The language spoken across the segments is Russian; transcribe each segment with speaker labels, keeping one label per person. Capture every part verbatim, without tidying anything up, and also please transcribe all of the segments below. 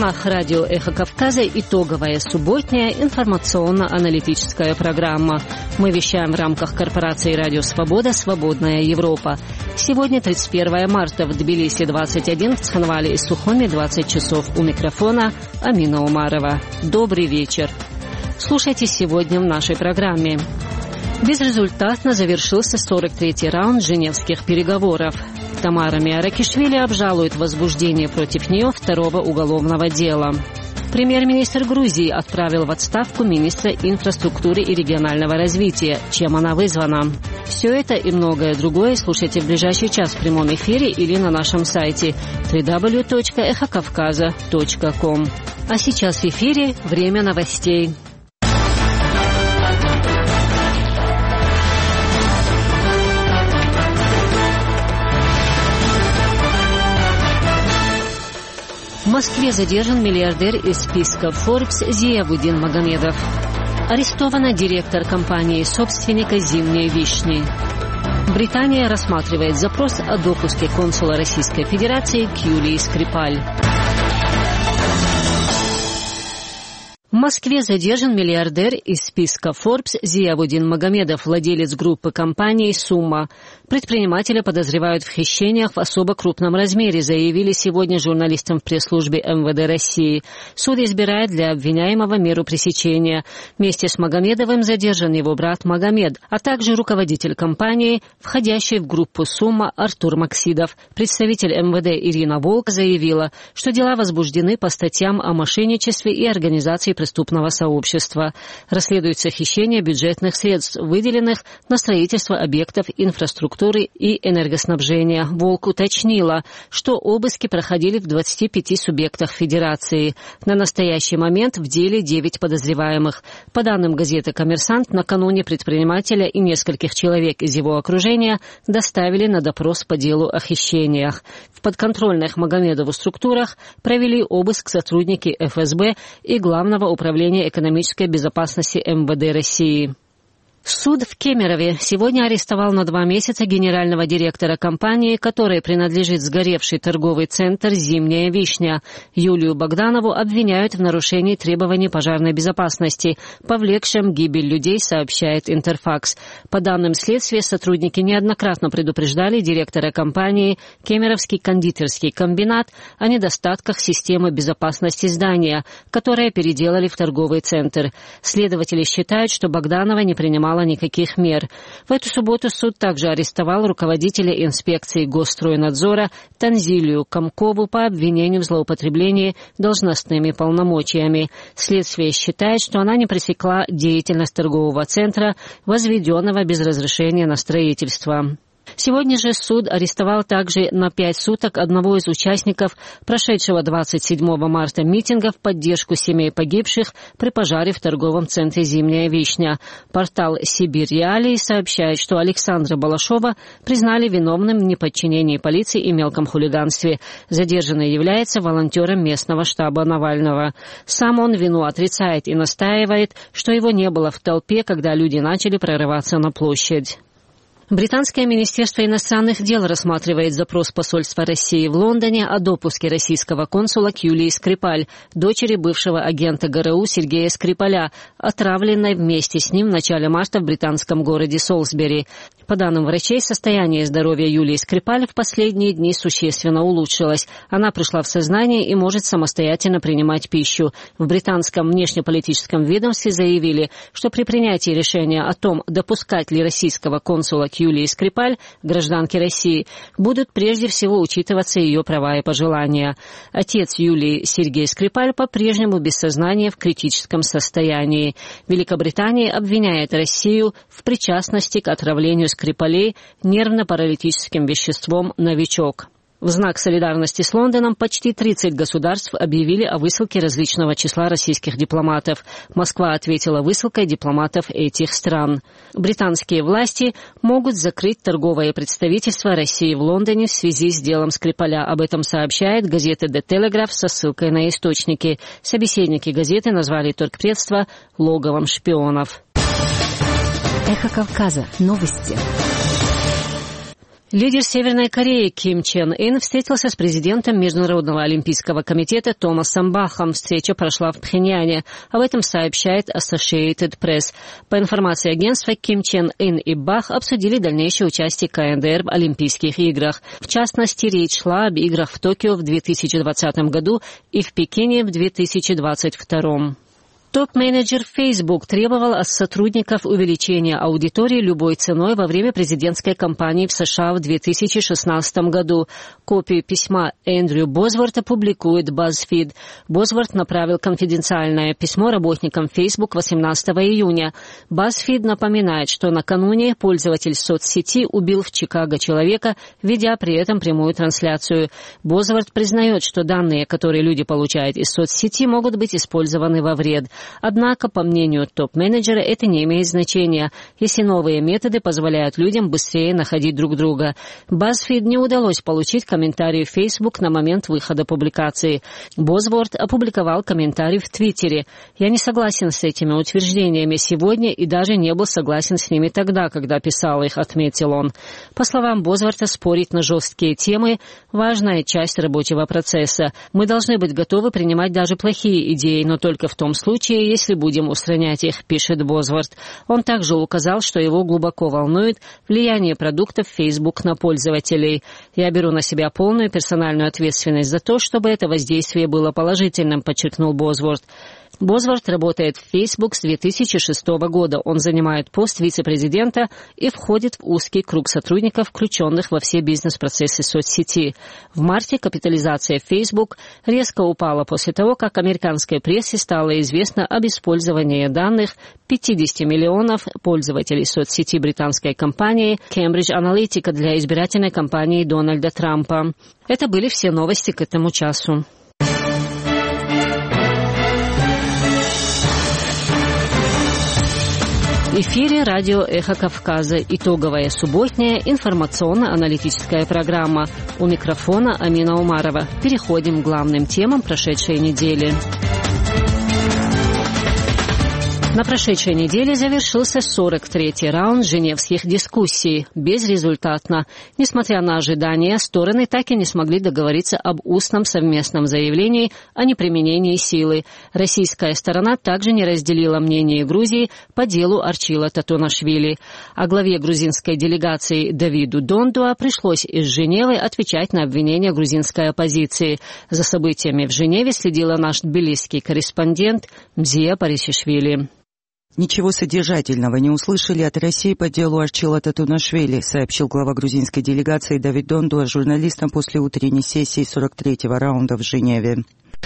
Speaker 1: волнах радио «Эхо Кавказа» итоговая субботняя информационно-аналитическая программа. Мы вещаем в рамках корпорации «Радио Свобода. Свободная Европа». Сегодня тридцать первое марта, в Тбилиси двадцать один, в Цхинвале и Сухуми двадцать часов. У микрофона Амина Умарова. Добрый вечер. Слушайте сегодня в нашей программе. Безрезультатно завершился сорок третий раунд женевских переговоров. Тамара Миаракишвили обжалует возбуждение против нее второго уголовного дела. Премьер-министр Грузии отправил в отставку министра инфраструктуры и регионального развития. Чем она вызвана? Все это и многое другое слушайте в ближайший час в прямом эфире или на нашем сайте дабл ю дабл ю дабл ю точка эхо кавказа точка ком. А сейчас в эфире время новостей. В Москве задержан миллиардер из списка Forbes Зиявудин Магомедов. Арестована директор компании-собственника «Зимней вишни». Британия рассматривает запрос о допуске консула Российской Федерации к Юлии Скрипаль. В Москве задержан миллиардер из списка Forbes Зиявудин Магомедов, владелец группы компаний «Сумма». Предпринимателя подозревают в хищениях в особо крупном размере, заявили сегодня журналистам в пресс-службе эм вэ дэ России. Суд избирает для обвиняемого меру пресечения. Вместе с Магомедовым задержан его брат Магомед, а также руководитель компании, входящей в группу «Сумма» Артур Максидов. Представитель эм вэ дэ Ирина Волк заявила, что дела возбуждены по статьям о мошенничестве и организации преступного сообщества. Расследуется хищение бюджетных средств, выделенных на строительство объектов инфраструктуры и энергоснабжения. Волк уточнила, что обыски проходили в двадцати пяти субъектах Федерации. На настоящий момент в деле девять подозреваемых. По данным газеты «Коммерсант», накануне предпринимателя и нескольких человек из его окружения доставили на допрос по делу о хищениях. В подконтрольных Магомедову структурах провели обыск сотрудники эф эс бэ и Главного управления экономической безопасности эм вэ дэ России. Суд в Кемерове сегодня арестовал на два месяца генерального директора компании, которой принадлежит сгоревший торговый центр «Зимняя вишня». Юлию Богданову обвиняют в нарушении требований пожарной безопасности, повлекшем гибель людей, сообщает Интерфакс. По данным следствия, сотрудники неоднократно предупреждали директора компании «Кемеровский кондитерский комбинат» о недостатках системы безопасности здания, которое переделали в торговый центр. Следователи считают, что Богданова не принимала никаких мер. В эту субботу суд также арестовал руководителя инспекции Госстройнадзора Танзилию Комкову по обвинению в злоупотреблении должностными полномочиями. Следствие считает, что она не пресекла деятельность торгового центра, возведенного без разрешения на строительство. Сегодня же суд арестовал также на пять суток одного из участников прошедшего двадцать седьмого марта митинга в поддержку семей погибших при пожаре в торговом центре «Зимняя вишня». Портал «Сибирь Реалии» сообщает, что Александра Балашова признали виновным в неподчинении полиции и мелком хулиганстве. Задержанный является волонтером местного штаба Навального. Сам он вину отрицает и настаивает, что его не было в толпе, когда люди начали прорываться на площадь. Британское министерство иностранных дел рассматривает запрос посольства России в Лондоне о допуске российского консула к Юлии Скрипаль, дочери бывшего агента гэ эр у Сергея Скрипаля, отравленной вместе с ним в начале марта в британском городе Солсбери. По данным врачей, состояние здоровья Юлии Скрипаль в последние дни существенно улучшилось. Она пришла в сознание и может самостоятельно принимать пищу. В британском внешнеполитическом ведомстве заявили, что при принятии решения о том, допускать ли российского консула к Юлии Скрипаль, гражданке России, будут прежде всего учитываться ее права и пожелания. Отец Юлии, Сергей Скрипаль, по-прежнему без сознания в критическом состоянии. Великобритания обвиняет Россию в причастности к отравлению Скрипалей нервно-паралитическим веществом «Новичок». В знак солидарности с Лондоном почти тридцать государств объявили о высылке различного числа российских дипломатов. Москва ответила высылкой дипломатов этих стран. Британские власти могут закрыть торговое представительство России в Лондоне в связи с делом Скрипаля. Об этом сообщает газета The Telegraph со ссылкой на источники. Собеседники газеты назвали торгпредство логовом шпионов.
Speaker 2: Эхо Кавказа. Новости.
Speaker 1: Лидер Северной Кореи Ким Чен Ын встретился с президентом Международного олимпийского комитета Томасом Бахом. Встреча прошла в Пхеньяне. Об этом сообщает Associated Press. По информации агентства, Ким Чен Ын и Бах обсудили дальнейшее участие КНДР в Олимпийских играх. В частности, речь шла об играх в Токио в две тысячи двадцатом году и в Пекине в две тысячи двадцать втором. Топ-менеджер Facebook требовал от сотрудников увеличения аудитории любой ценой во время президентской кампании в США в две тысячи шестнадцатом году. Копию письма Эндрю Босворта публикует BuzzFeed. Босворт направил конфиденциальное письмо работникам Facebook восемнадцатого июня. BuzzFeed напоминает, что накануне пользователь соцсети убил в Чикаго человека, ведя при этом прямую трансляцию. Босворт признает, что данные, которые люди получают из соцсети, могут быть использованы во вред. Однако, по мнению топ-менеджера, это не имеет значения, если новые методы позволяют людям быстрее находить друг друга. BuzzFeed не удалось получить комментарий в Facebook на момент выхода публикации. Босворт опубликовал комментарий в Твиттере. «Я не согласен с этими утверждениями сегодня и даже не был согласен с ними тогда, когда писал их», — отметил он. По словам Босворта, спорить на жесткие темы – важная часть рабочего процесса. Мы должны быть готовы принимать даже плохие идеи, но только в том случае, если будем устранять их, пишет Босворт. Он также указал, что его глубоко волнует влияние продуктов Facebook на пользователей. «Я беру на себя полную персональную ответственность за то, чтобы это воздействие было положительным», — подчеркнул Босворт. Босворт работает в Facebook с две тысячи шестого года. Он занимает пост вице-президента и входит в узкий круг сотрудников, включенных во все бизнес-процессы соцсети. В марте капитализация Facebook резко упала после того, как американской прессе стало известно об использовании данных пятидесяти миллионов пользователей соцсети британской компании Cambridge Analytica для избирательной кампании Дональда Трампа. Это были все новости к этому часу. В эфире радио «Эхо Кавказа». Итоговая субботняя информационно-аналитическая программа. У микрофона Амина Умарова. Переходим к главным темам прошедшей недели. На прошедшей неделе завершился сорок третий раунд женевских дискуссий. Безрезультатно. Несмотря на ожидания, стороны так и не смогли договориться об устном совместном заявлении о неприменении силы. Российская сторона также не разделила мнение Грузии по делу Арчила Татонашвили. А главе грузинской делегации Давиду Дондуа пришлось из Женевы отвечать на обвинения грузинской оппозиции. За событиями в Женеве следила наш тбилисский корреспондент Мзия Парисишвили.
Speaker 2: Ничего содержательного не услышали от России по делу Арчила Татонашвили, сообщил глава грузинской делегации Давид Дондуа журналистам после утренней сессии сорок третьего раунда в Женеве.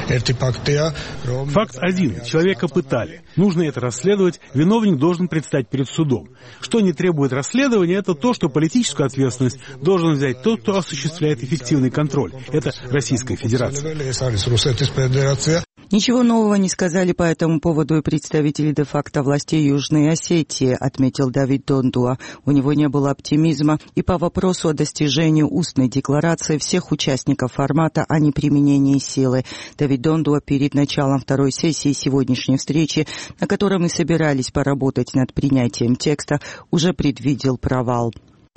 Speaker 3: Факт один. Человека пытали. Нужно это расследовать. Виновник должен предстать перед судом. Что не требует расследования, это то, что политическую ответственность должен взять тот, кто осуществляет эффективный контроль. Это Российская Федерация.
Speaker 2: Ничего нового не сказали по этому поводу и представители де-факто властей Южной Осетии, отметил Давид Дондуа. У него не было оптимизма и по вопросу о достижении устной декларации всех участников формата о неприменении силы. Давид Дондуа перед началом второй сессии сегодняшней встречи, на которой мы собирались поработать над принятием текста, уже предвидел провал.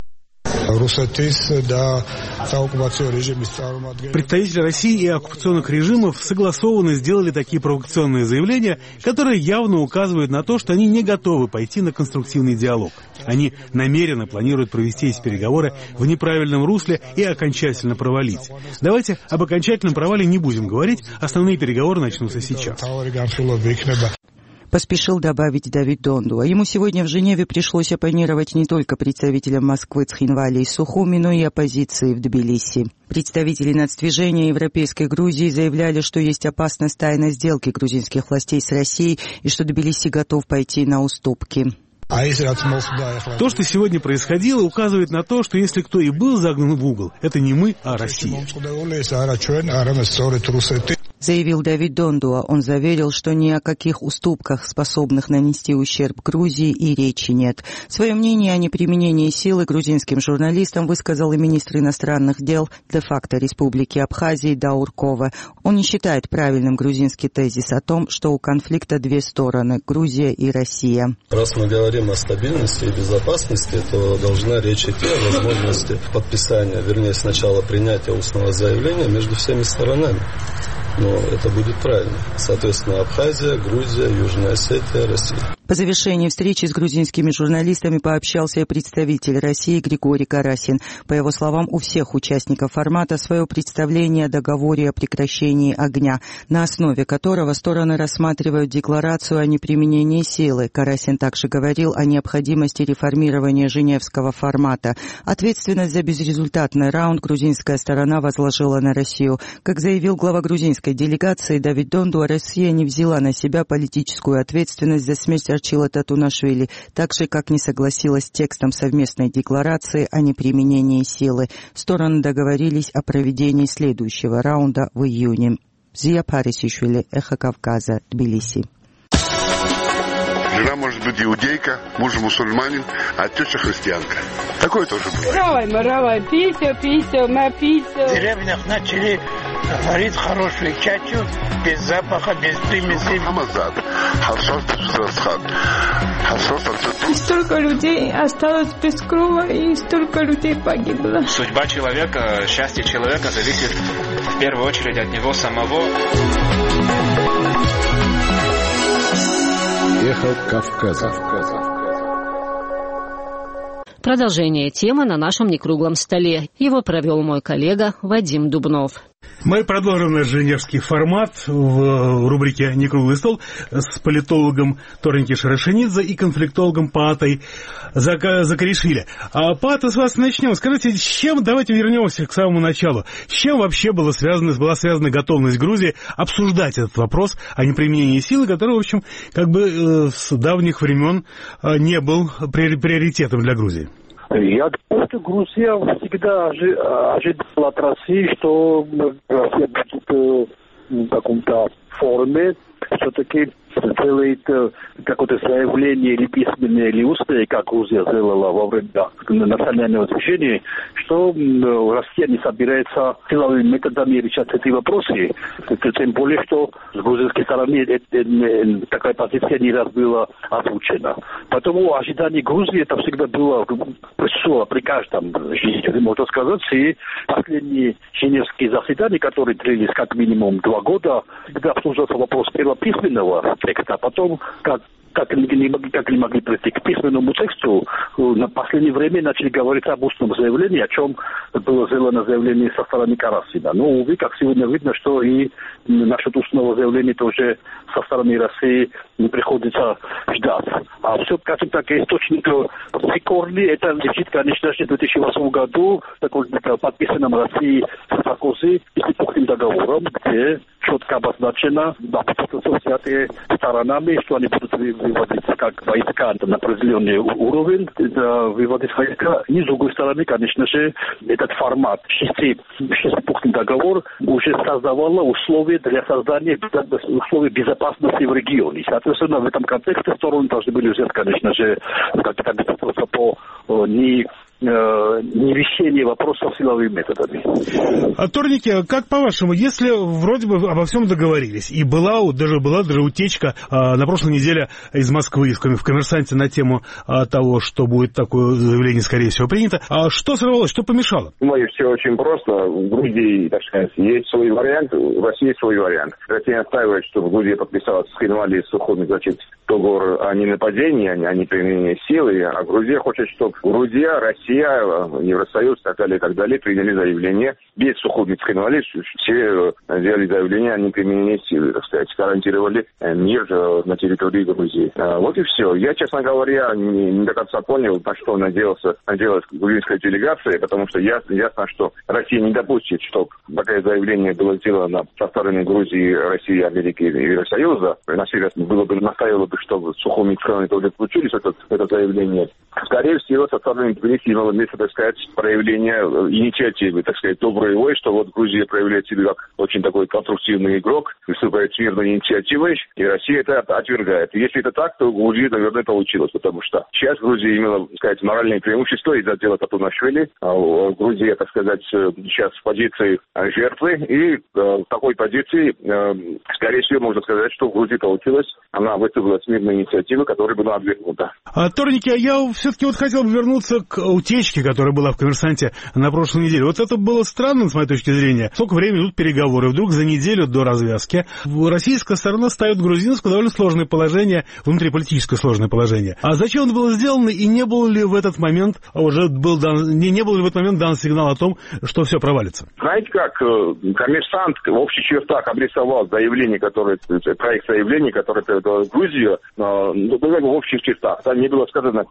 Speaker 3: Представители России и оккупационных режимов согласованно сделали такие провокационные заявления, которые явно указывают на то, что они не готовы пойти на конструктивный диалог. Они намеренно планируют провести эти переговоры в неправильном русле и окончательно провалить. Давайте об окончательном провале не будем говорить, основные переговоры начнутся сейчас.
Speaker 2: Поспешил добавить Давид Дондуа. Ему сегодня в Женеве пришлось оппонировать не только представителям Москвы Цхинвали и Сухуми, но и оппозиции в Тбилиси. Представители нацдвижения Европейской Грузии заявляли, что есть опасность тайной сделки грузинских властей с Россией и что Тбилиси готов пойти на уступки.
Speaker 3: То, что сегодня происходило, указывает на то, что если кто и был загнан в угол, это не мы, а Россия.
Speaker 2: заявил Давид Дондуа. Он заверил, что ни о каких уступках, способных нанести ущерб Грузии, и речи нет. Свое мнение о неприменении силы грузинским журналистам высказал и министр иностранных дел де-факто Республики Абхазии Даур Кова. Он не считает правильным грузинский тезис о том, что у конфликта две стороны – Грузия и Россия.
Speaker 4: Раз мы говорим о стабильности и безопасности, то должна речь идти о возможности подписания, вернее, сначала принятия устного заявления между всеми сторонами. Но это будет правильно. Соответственно, Абхазия, Грузия, Южная Осетия, Россия.
Speaker 2: По завершении встречи с грузинскими журналистами пообщался и представитель России Григорий Карасин. По его словам, у всех участников формата свое представление о договоре о прекращении огня, на основе которого стороны рассматривают декларацию о неприменении силы. Карасин также говорил о необходимости реформирования Женевского формата. Ответственность за безрезультатный раунд грузинская сторона возложила на Россию. Как заявил глава грузинской делегации Давид Дондуа, Россия не взяла на себя политическую ответственность за смерть Арчила Татунашвили, так же, как не согласилась с текстом совместной декларации о неприменении силы. Стороны договорились о проведении следующего раунда в июне. Зия Парисишвили, Эхо Кавказа, Тбилиси.
Speaker 5: Жена может быть иудейка, муж мусульманин, а теща христианка. Такое тоже бывает.
Speaker 6: Равай, маравай, пися, пися, напися.
Speaker 7: В деревнях начали варить хорошую чачу, без запаха, без примесей.
Speaker 5: Хамазад.
Speaker 6: И столько людей осталось без крова, и столько людей погибло.
Speaker 8: Судьба человека, счастье человека зависит в первую очередь от него самого.
Speaker 9: Эхо Кавказа.
Speaker 1: Продолжение темы на нашем некруглом столе. Его провел мой коллега Вадим Дубнов.
Speaker 3: Мы продолжим наш женевский формат в рубрике «Некруглый стол» с политологом Торники Шарашенидзе и конфликтологом Паатой Закаришвили. А, Паата, с вас начнем. Скажите, с чем, давайте вернемся к самому началу, с чем вообще была связана, была связана готовность Грузии обсуждать этот вопрос о неприменении силы, который, в общем, как бы с давних времен не был приоритетом для Грузии?
Speaker 10: Я думаю, что Грузия всегда ожидала от России, что Россия будет в каком-то форме все-таки сделает какое-то заявление или письменное, или устное, как Грузия сделала во время национального движения, что Россия не собирается силовыми методами решать эти вопросы. Тем более, что с грузинской стороны такая позиция не раз была озвучена. Поэтому ожидание Грузии это всегда было присутствовало при каждом жителе, можно сказать. И последние женевские заседания, которые длились как минимум два года, всегда обсуждался вопрос первого письменного текста, а потом, как как не, как не могли прийти к письменному тексту, на последнее время начали говорить об устном заявлении, о чем было сделано заявление со стороны Карасина. Но, увы, как сегодня видно, что и насчет устного заявления тоже со стороны России не приходится ждать. А все, скажем так, источник прикорный, это лежит, конечно же, в две тысячи восьмом году, такой подписанном Россией с Саркози Истипухтым договором, где четко обозначено, обстоятельства взятые сторонами, что они будут выводить как войска на определенный уровень, выводить войска. И с другой стороны, конечно же, этот формат шестипунктный договор уже создавал условия для создания условий безопасности в регионе. Соответственно, в этом контексте стороны должны были взять, конечно же, как-то обязательства по не не решение вопросов силовыми методами.
Speaker 3: А, Торники, как по-вашему, если вроде бы обо всем договорились, и была даже, была даже утечка а, на прошлой неделе из Москвы, в «Коммерсанте» на тему а, того, что будет такое заявление, скорее всего, принято, а что сорвалось, что помешало?
Speaker 11: Думаю, все очень просто. В Грузии, так сказать, есть свой вариант, в России есть свой вариант. Россия настаивает, чтобы Грузия подписала с Хинвали Сухуми, значит, договор о ненападении, о неприменении силы, а Грузия хочет, чтобы Грузия, Россия, Евросоюз и так далее, и так далее, приняли заявление без Сухумицкой инвалид, все сделали заявление о неприменении силы, так сказать, гарантировали мир на территории Грузии. Вот и все. Я, честно говоря, не, не до конца понял, на что надеялся, надеялась грузинская делегация, потому что ясно, ясно, что Россия не допустит, чтобы такое заявление было сделано со стороны Грузии, России, Америки и Евросоюза. Россия было бы, настаивала бы, чтобы Сухумицкая тоже включились в это, это заявление. Скорее всего, со стороны Тбилиси имело место, так сказать, проявление инициативы, так сказать, доброй воли, что вот Грузия проявляет себя как очень такой конструктивный игрок, выступает с мирной инициативой, и Россия это отвергает. Если это так, то у Грузии, наверное, получилось, потому что сейчас Грузия имела, так сказать, моральное преимущество из-за дела Татунашвили. Грузия, так сказать, сейчас в позиции жертвы, и в такой позиции, скорее всего, можно сказать, что в Грузии получилось, она выступила с мирной инициативой, которая была отвергнута.
Speaker 3: А, Торники, а я все-таки вот хотел бы вернуться к утечке, которая была в «Коммерсанте» на прошлой неделе. Вот это было странно, с моей точки зрения. Сколько времени идут переговоры, вдруг за неделю до развязки российская сторона ставит грузинскую довольно сложное положение, внутриполитическое сложное положение. А зачем это было сделано, и не был ли в этот момент уже был дан, не, не был ли в этот момент дан сигнал о том, что все провалится?
Speaker 11: Знаете как, «Коммерсант» в общих чертах обрисовал заявление, которое, проект заявления, которое привел Грузию, но в общих чертах. Там не было сказано,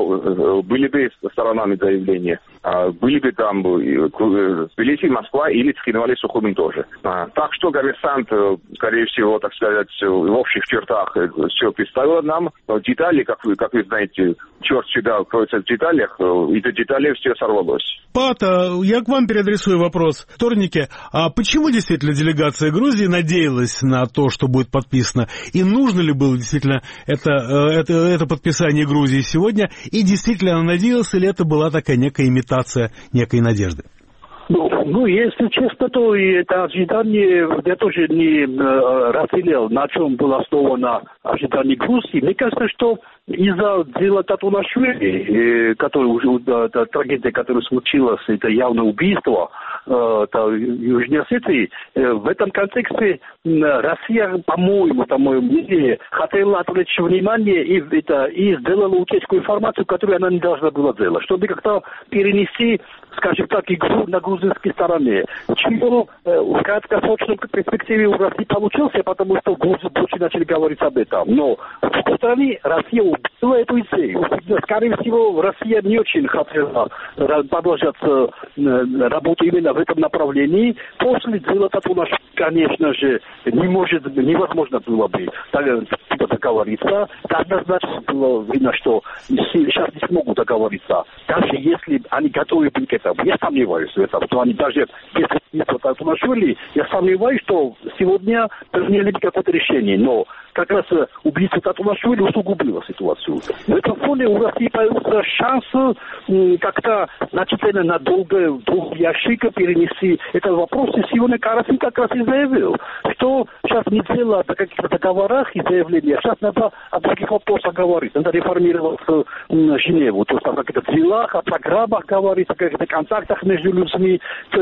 Speaker 11: кто были бы сторонами заявления. Были бы там Тбилиси, Москва или Цхинвали Сухумин тоже. Так что «Коммерсант», скорее всего, так сказать, в общих чертах все представил нам. Детали, как вы, как вы знаете, черт всегда кроется в деталях, и до деталей все сорвалось.
Speaker 3: Пата, я к вам переадресую вопрос. Торники, а почему действительно делегация Грузии надеялась на то, что будет подписано? И нужно ли было действительно это, это, это подписание Грузии сегодня? И действительно она надеялась, или это была такая некая имитация некой надежды?
Speaker 10: Ну, ну, если честно, то и это ожидание, я тоже не э, разделял, на чем было основано ожидание Грузии. Мне кажется, что из-за дела Татунашвили, э, который уже, да, да, трагедия, которая случилась, это явное убийство э, Южной Осетии, э, в этом контексте э, Россия, по-моему, по моему мнению, хотела отвлечь внимание и, это, и сделала утечку информацию, которую она не должна была делать, чтобы как-то перенести, скажем так, игру на грузинской стороне. Чего э, в краткосрочной перспективе у России получился, потому что грузы больше начали говорить об этом. Но с другой стороны, Россия убила эту идею. Скорее всего, Россия не очень хотела продолжать э, работу именно в этом направлении. После дела Татунашвили, конечно же, не может, невозможно было бы так, типа, договориться. Однозначно было видно, что сейчас не смогут договориться. Даже если они готовы были к этому. Я сомневаюсь в этом, что они даже без убийства Татунашвили, я сомневаюсь, что сегодня приняли какое-то решение. Но как раз убийство Татунашвили усугубило ситуацию. На этом фоне у России появился шанс м, как-то значительно надолго в ящик перенести этот вопрос. И сегодня Карасин как раз и заявил, что сейчас не дело о каких-то договорах и заявлениях, сейчас надо о других вопросах говорить. Надо реформировать м, Женеву. То есть о каких-то делах, о программах говорить, о каких-то контактах между людьми.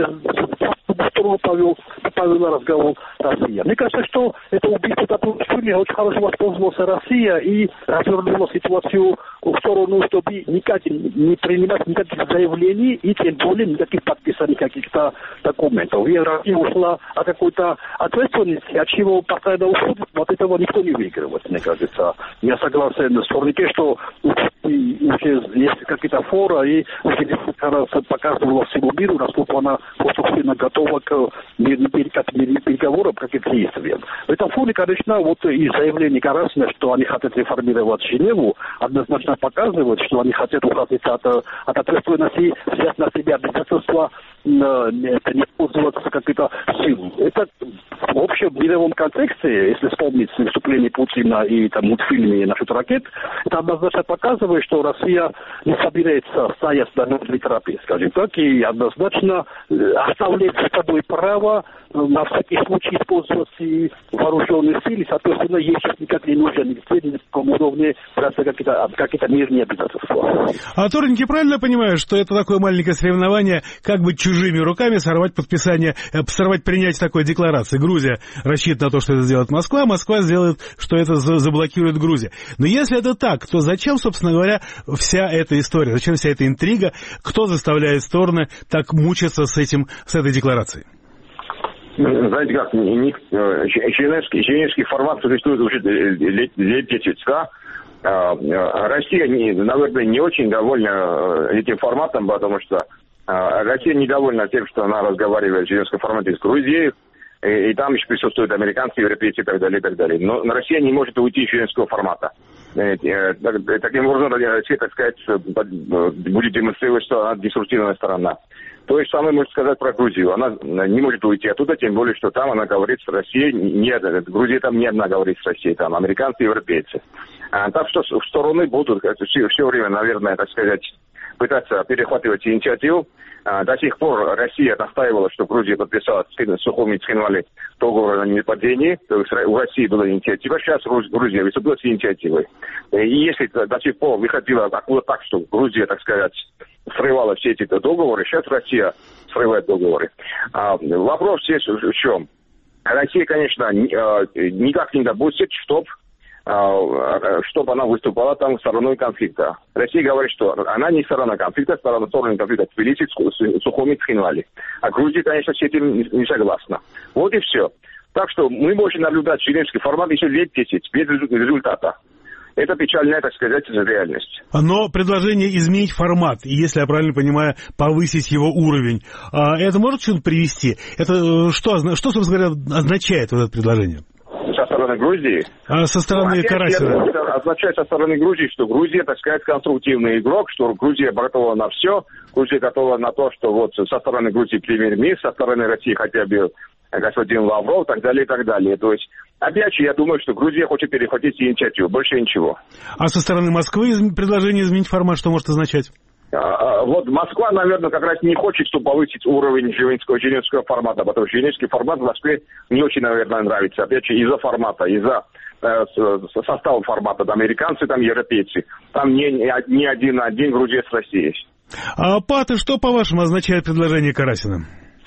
Speaker 10: Второго повел, повела разговор Россия. Мне кажется, что это убийство Татунашвили очень хорошо воспользовалась Россия и развернула ситуацию в сторону, чтобы никак не принимать никаких заявлений и тем более никаких подписаний каких-то документов. И Россия ушла от какой-то ответственности, от чего постоянно уходит, от этого никто не выигрывает, мне кажется. Я согласен с Торнике, что уже есть какие-то форы, и уже показывала всему миру, насколько она собственно готова к мирным переговорам, как и к действиям. В этом фоне, конечно, вот и заявление Карасина, что они хотят реформировать Женеву, однозначно показывает, что они хотят уходить от, от ответственности, взять на себя обязательства, это не пользоваться какой-то силой. Это в общем мировом контексте, если вспомнить выступление Путина и там мультфильме насчет ракет, это однозначно показывает, что Россия не собирается стоять на нужной тропе, скажем так, и однозначно оставляет за собой право на всякий случай использовать и вооруженные силы, соответственно, ей сейчас никак не нужно нигде, ни на каком уровне браться какие-то, какие-то мирные обязательства.
Speaker 3: А Торники, правильно понимаю, что это такое маленькое соревнование, как бы чужими руками сорвать подписание, сорвать принятие такой декларации? Грузия рассчитывает на то, что это сделает Москва, Москва сделает, что это заблокирует Грузия. Но если это так, то зачем, собственно говоря, вся эта история, зачем вся эта интрига, кто заставляет стороны так мучиться с этим, с этой декларацией?
Speaker 11: Знаете как, женевский, женевский формат существует уже лет десять, да? Россия, наверное, не очень довольна этим форматом, потому что Россия недовольна тем, что она разговаривает в женевском формате с Грузией, и, и там еще присутствуют американцы, европейцы и так далее, и так далее. Но Россия не может уйти из женевского формата. Таким образом, Россия, так сказать, будет демонстрировать, что она деструктивная сторона. То же самое можно сказать про Грузию. Она не может уйти оттуда, тем более, что там она говорит с Россией. Нет, Грузия там не одна говорит с Россией, там американцы и европейцы. А, так что стороны будут все, все время, наверное, так сказать, пытаться перехватывать инициативу. А, до сих пор Россия настаивала, что Грузия подписала с Сухуми и Цхинвали договор о непадении. То есть у России была инициатива, сейчас Грузия выступила с инициативой. И если до сих пор выходило так, что Грузия, так сказать, срывала все эти договоры, сейчас Россия срывает договоры. А, вопрос здесь в чем? Россия, конечно, никак не допустит, чтобы чтобы она выступала там стороной конфликта. Россия говорит, что она не сторона конфликта, сторона стороны конфликта Тбилиси, Сухуми, Цхинвали. А Грузия, конечно, с этим не согласна. Вот и все. Так что мы можем наблюдать женевский формат еще лет десять без результата. Это печальная, так сказать, реальность.
Speaker 3: Но предложение изменить формат, и, если я правильно понимаю, повысить его уровень, это может что-то привести? Это что, что, собственно говоря, означает вот это предложение?
Speaker 11: Со стороны Грузии?
Speaker 3: А со стороны ну, Карасина?
Speaker 11: Это означает со стороны Грузии, что Грузия, так сказать, конструктивный игрок, что Грузия готова на все, Грузия готова на то, что вот со стороны Грузии премьер-министр, со стороны России хотя бы господин Лавров, так далее, и так далее. То есть, опять же, я думаю, что Грузия хочет перехватить инициативу, больше ничего.
Speaker 3: А со стороны Москвы предложение изменить формат что может означать?
Speaker 11: Вот Москва, наверное, как раз не хочет, чтобы повысить уровень женевского, женевского формата, потому что женевский формат в Москве не очень, наверное, нравится. Опять же, из-за формата, из-за э, состава формата. Там американцы, там европейцы. Там не, не один на один Грузия с Россией.
Speaker 3: А, Паты, что, по-вашему, означает предложение Карасина?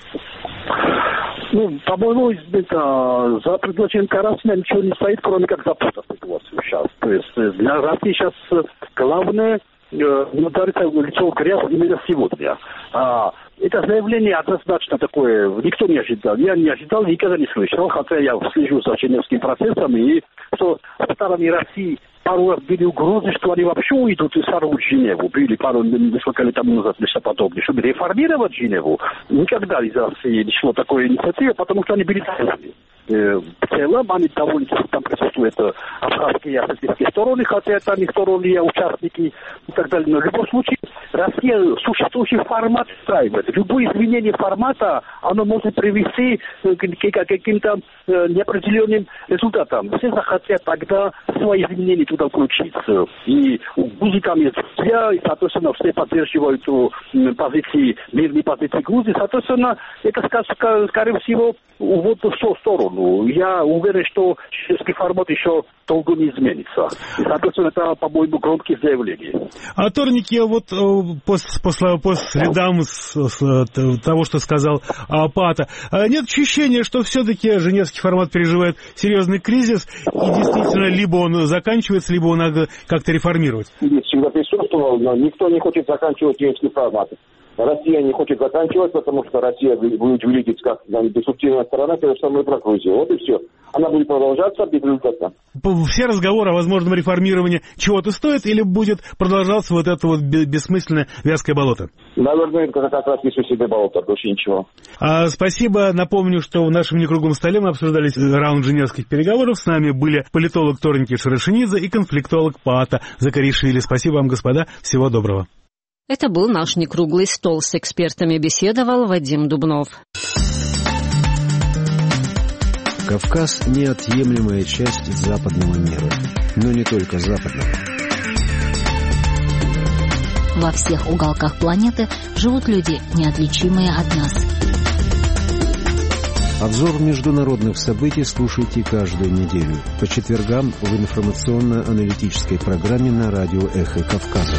Speaker 10: Ну, по-моему, это, за предложением Карасина ничего не стоит, кроме как запутать ситуацию сейчас. То есть для России сейчас главное не удариться в лицо в грязь именно сегодня. А, это заявление однозначно такое, никто не ожидал. Я не ожидал, никогда не слышал, хотя я слежу за женевским процессом, и что со стороны России пару раз были угрозы, что они вообще уйдут и сорвут Женеву. Были пару, несколько лет тому назад, нечто подобное. Чтобы реформировать Женеву, никогда из России не шло такой инициативы, потому что они были довольны. В целом, они довольны, что там присутствуют абхазские и осетинские стороны, хотя это не стороны, а участники и так далее. Но в любом случае, Россия существующий формат устраивает. Любое изменение формата, оно может привести к каким-то неопределенным результатам. Все захотят тогда свои изменения туда включиться. И у Грузии там есть друзья, и, соответственно, все поддерживают позиции, мирные позиции Грузии. Соответственно, это, скорее всего, увод в ту сторону. Я уверен, что чешский формат еще долго не изменится. И, соответственно, это, по-моему, громкие заявления.
Speaker 3: А Торники, вот по, по, по следам с, с, того, что сказал Пата, нет ощущения, что все-таки женевский формат переживает серьезный кризис, и действительно либо он заканчивается, либо его надо как-то реформировать?
Speaker 11: Всегда присутствовал, но никто не хочет заканчивать женевский формат. Россия не хочет заканчивать, потому что Россия будет выглядеть как деструктивная сторона, то же самое про Грузию. Вот и все. Она будет продолжаться безрезультатно.
Speaker 3: Все разговоры о возможном реформировании чего-то стоят, или будет продолжаться вот это вот бессмысленное вязкое болото?
Speaker 11: Наверное, это как раз бессмысленное болото, больше ничего.
Speaker 3: А, спасибо. Напомню, что в нашем некруглом столе мы обсуждали раунд женевских переговоров. С нами были политолог Торники Шарашинидзе и конфликтолог Паата Закаришвили. Спасибо вам, господа. Всего доброго.
Speaker 1: Это был наш некруглый стол. С экспертами беседовал Вадим Дубнов.
Speaker 9: Кавказ – неотъемлемая часть западного мира. Но не только западного.
Speaker 12: Во всех уголках планеты живут люди, неотличимые от нас.
Speaker 9: Обзор международных событий слушайте каждую неделю. По четвергам в информационно-аналитической программе на радио «Эхо Кавказа».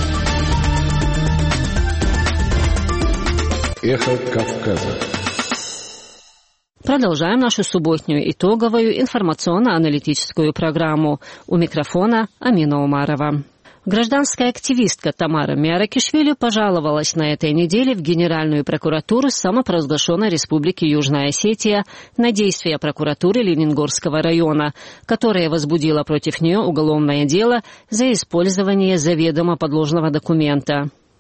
Speaker 9: Эхо Кавказа.
Speaker 1: Продолжаем нашу субботнюю итоговую информационно-аналитическую программу. У микрофона Амина Умарова. Гражданская активистка Тамара Миаракишвили пожаловалась на этой неделе в Генеральную прокуратуру самопровозглашенной Республики Южная Осетия на действия прокуратуры Лениногорского района, которая возбудила против нее уголовное дело за использование заведомо подложного документа.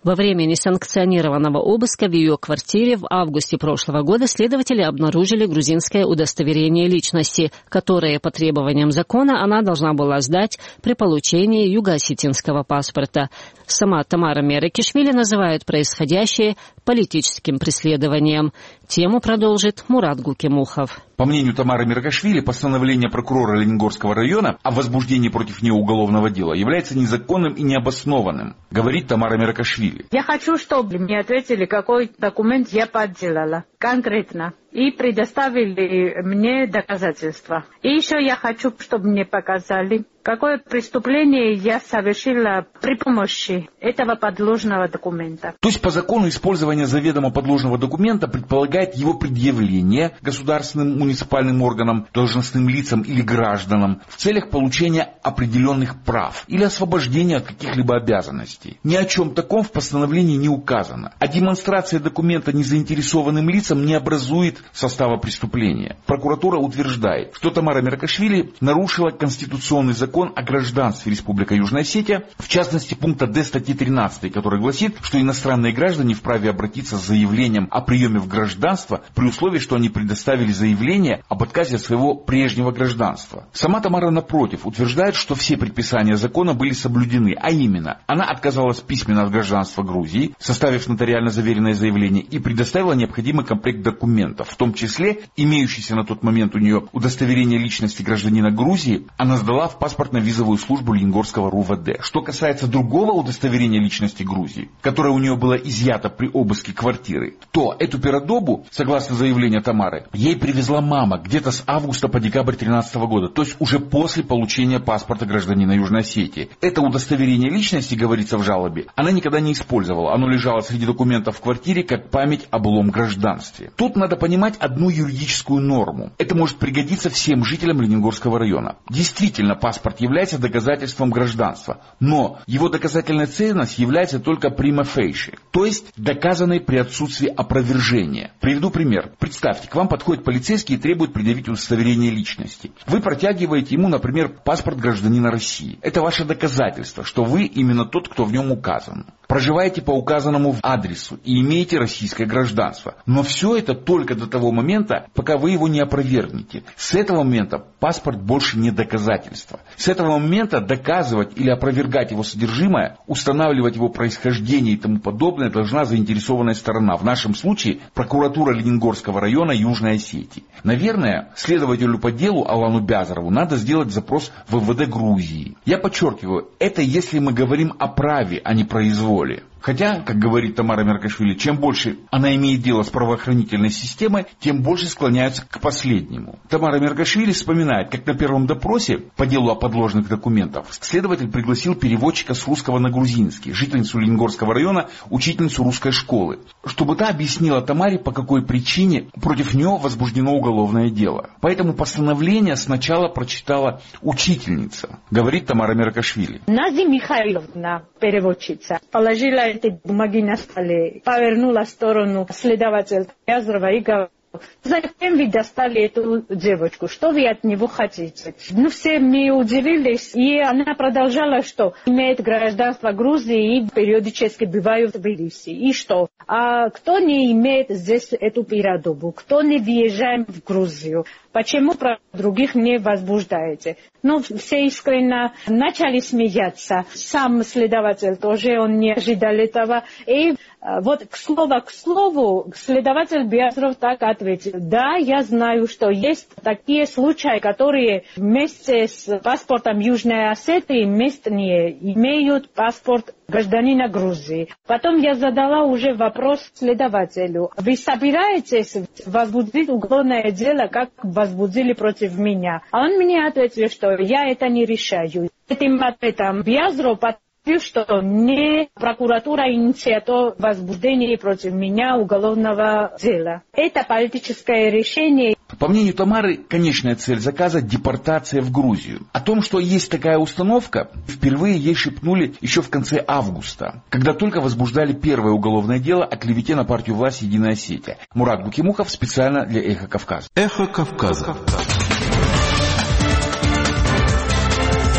Speaker 1: Во время несанкционированного обыска в ее квартире в августе прошлого года следователи обнаружили грузинское удостоверение личности, которое по требованиям закона она должна была сдать при получении юго-осетинского паспорта. Сама Тамара Мерекишвили называет происходящее политическим преследованием. Тему продолжит Мурат Гукимухов.
Speaker 13: По мнению Тамары Мерекишвили, постановление прокурора Ленингорского района о возбуждении против нее уголовного дела является незаконным и необоснованным, говорит Тамара Мерекишвили.
Speaker 14: Я хочу, чтобы мне ответили, какой документ я подделала конкретно, и предоставили мне доказательства. И еще я хочу, чтобы мне показали, какое преступление я совершила при помощи этого подложного документа.
Speaker 13: То есть по закону использование заведомо подложного документа предполагает его предъявление государственным муниципальным органам, должностным лицам или гражданам в целях получения определенных прав или освобождения от каких-либо обязанностей. Ни о чем таком в постановлении не указано. А демонстрация документа незаинтересованным лицам не образует состава преступления. Прокуратура утверждает, что Тамара Мерекишвили нарушила конституционный закон о гражданстве Республики Южная Осетия, в частности пункта Д статьи тринадцатой, который гласит, что иностранные граждане вправе обратиться с заявлением о приеме в гражданство при условии, что они предоставили заявление об отказе от своего прежнего гражданства. Сама Тамара, напротив, утверждает, что все предписания закона были соблюдены, а именно, она отказалась письменно от гражданства Грузии, составив нотариально заверенное заявление, и предоставила необходимый комплект документов, в том числе имеющийся на тот момент у нее удостоверение личности гражданина Грузии, она сдала в паспортно-визовую службу Ленингорского РУВД. Что касается другого удостоверения личности Грузии, которое у нее было изъято при обыске квартиры, то эту передобу, согласно заявлению Тамары, ей привезла мама где-то с августа по декабрь две тысячи тринадцатого года, то есть уже после получения паспорта гражданина Южной Осетии. Это удостоверение личности, говорится в жалобе, она никогда не использовала. Оно лежало среди документов в квартире как память о былом гражданстве. Тут надо понимать одну юридическую норму. Это может пригодиться всем жителям Ленингорского района. Действительно, паспорт является доказательством гражданства, но его доказательная ценность является только prima facie, то есть доказанной при отсутствии опровержения. Приведу пример. Представьте, к вам подходит полицейский и требует предъявить удостоверение личности. Вы протягиваете ему, например, паспорт гражданина России. Это ваше доказательство, что вы именно тот, кто в нем указан. Проживаете по указанному адресу и имеете российское гражданство. Но все это только до того момента, пока вы его не опровергнете. С этого момента паспорт больше не доказательство. С этого момента доказывать или опровергать его содержимое, устанавливать его происхождение и тому подобное должна заинтересованная сторона. В нашем случае прокуратура Ленингорского района Южной Осетии. Наверное, следователю по делу Алану Бязарову надо сделать запрос в МВД Грузии. Я подчеркиваю, это если мы говорим о праве, а не произволе. Хотя, как говорит Тамара Мерекишвили, чем больше она имеет дело с правоохранительной системой, тем больше склоняются к последнему. Тамара Мерекишвили вспоминает, как на первом допросе по делу о подложных документах следователь пригласил переводчика с русского на грузинский, жительницу Ленингорского района, учительницу русской школы, чтобы та объяснила Тамаре, по какой причине против нее возбуждено уголовное дело. Поэтому постановление сначала прочитала учительница, говорит Тамара Мерекишвили.
Speaker 14: Назим Михайловна, переводчица, положила эти бумаги на столе, повернула в сторону следователя Бязарова и говорила: зачем вы достали эту девочку? Что вы от него хотите? Ну, все мы удивились, и она продолжала, что имеет гражданство Грузии и периодически бывают в Тбилиси. И что? А кто не имеет здесь эту передобу? Кто не въезжает в Грузию? Почему про других не возбуждаете? Ну, все искренне начали смеяться. Сам следователь тоже, он не ожидал этого. И вот к слову, к слову, следователь Бязаров так ответил: да, я знаю, что есть такие случаи, которые вместе с паспортом Южной Осетии местные имеют паспорт гражданина Грузии. Потом я задала уже вопрос следователю: вы собираетесь возбудить уголовное дело, как возбудили против меня? А он мне ответил, что я это не решаю. Этим ответом Бязаров что не прокуратура инициирует возбуждение против меня уголовного дела. Это политическое решение.
Speaker 13: По мнению Тамары, конечная цель заказа – депортация в Грузию. О том, что есть такая установка, впервые ей шепнули еще в конце августа, когда только возбуждали первое уголовное дело о клевете на партию власти «Единая Осетия». Мурат Гукимухов специально для «Эхо Кавказа».
Speaker 15: «Эхо Кавказа».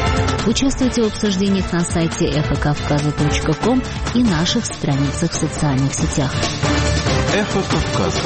Speaker 12: Участвуйте в обсуждениях на сайте эхо кавказа точка ком и наших страницах в социальных сетях.
Speaker 15: Эхо Кавказа.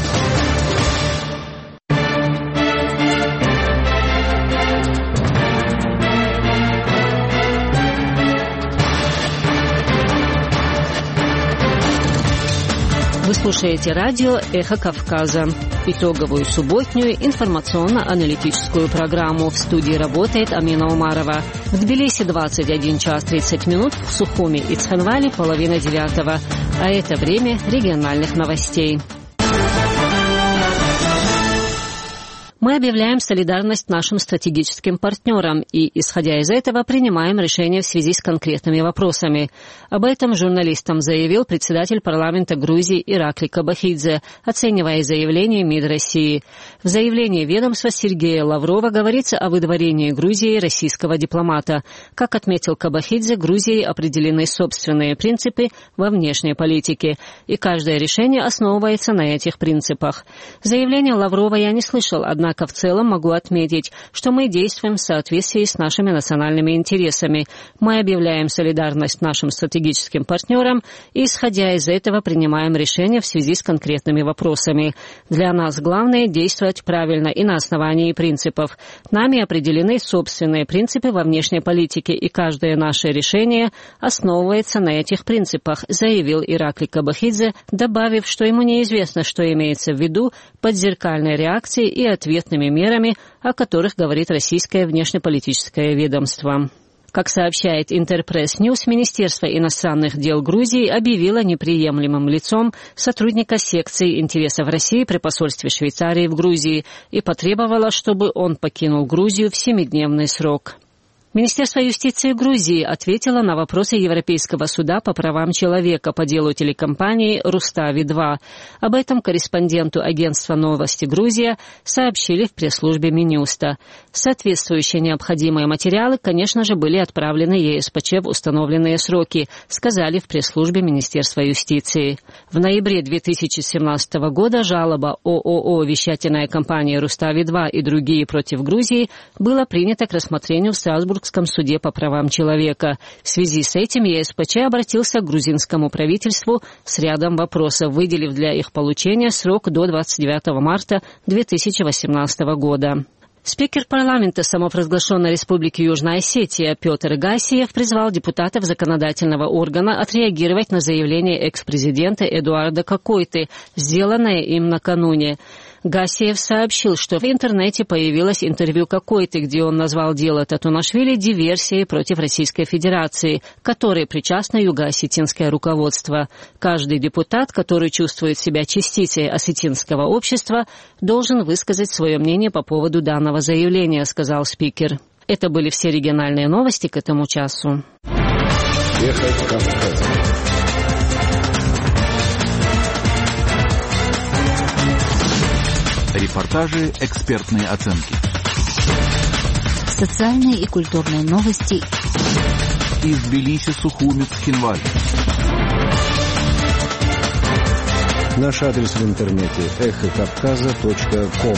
Speaker 1: Вы слушаете радио «Эхо Кавказа». Итоговую субботнюю информационно-аналитическую программу. В студии работает Амина Умарова. В Тбилиси двадцать один час тридцать минут, в Сухуми и Цхинвале половина девятого. А это время региональных новостей. Мы объявляем солидарность нашим стратегическим партнерам и, исходя из этого, принимаем решения в связи с конкретными вопросами. Об этом журналистам заявил председатель парламента Грузии Иракли Кабахидзе, оценивая заявление МИД России. В заявлении ведомства Сергея Лаврова говорится о выдворении Грузии российского дипломата. Как отметил Кабахидзе, Грузии определены собственные принципы во внешней политике, и каждое решение основывается на этих принципах. Заявление Лаврова я не слышал, однако Однако в целом могу отметить, что мы действуем в соответствии с нашими национальными интересами. Мы объявляем солидарность нашим стратегическим партнерам и, исходя из этого, принимаем решения в связи с конкретными вопросами. Для нас главное действовать правильно и на основании принципов. Нами определены собственные принципы во внешней политике, и каждое наше решение основывается на этих принципах, заявил Иракли Кабахидзе, добавив, что ему неизвестно, что имеется в виду под зеркальной реакцией и ответными мерами, о которых говорит российское внешнеполитическое ведомство. Как сообщает Интерпресс Ньюс, Министерство иностранных дел Грузии объявило неприемлемым лицом сотрудника секции интересов России при посольстве Швейцарии в Грузии и потребовало, чтобы он покинул Грузию в семидневный срок. Министерство юстиции Грузии ответило на вопросы Европейского суда по правам человека по делу телекомпании «Рустави-два». Об этом корреспонденту агентства «Новости Грузия» сообщили в пресс-службе Минюста. Соответствующие необходимые материалы, конечно же, были отправлены ЕСПЧ в установленные сроки, сказали в пресс-службе Министерства юстиции. В ноябре две тысячи семнадцатого года жалоба ООО «Вещательная компания Рустави-два» и другие против Грузии была принята к рассмотрению в Страсбурге в суде по правам человека. В связи с этим ЕСПЧ обратился к грузинскому правительству с рядом вопросов, выделив для их получения срок до двадцать девятого марта две тысячи восемнадцатого года. Спикер парламента самопровозглашенной Республики Южная Осетия Петр Гасиев призвал депутатов законодательного органа отреагировать на заявление экс-президента Эдуарда Кокойты, сделанное им накануне. Гасиев сообщил, что в интернете появилось интервью Кокойты, где он назвал дело Татунашвили диверсией против Российской Федерации, которой причастно юго-осетинское руководство. Каждый депутат, который чувствует себя частицей осетинского общества, должен высказать свое мнение по поводу данного заявления, сказал спикер. Это были все региональные новости к этому часу.
Speaker 15: Эхо Кавказа. Репортажи, экспертные оценки.
Speaker 12: Социальные и культурные новости.
Speaker 15: Из Тбилиси, Сухуми, Цхинвале.
Speaker 9: Наш адрес в интернете эхо кавказа точка ком.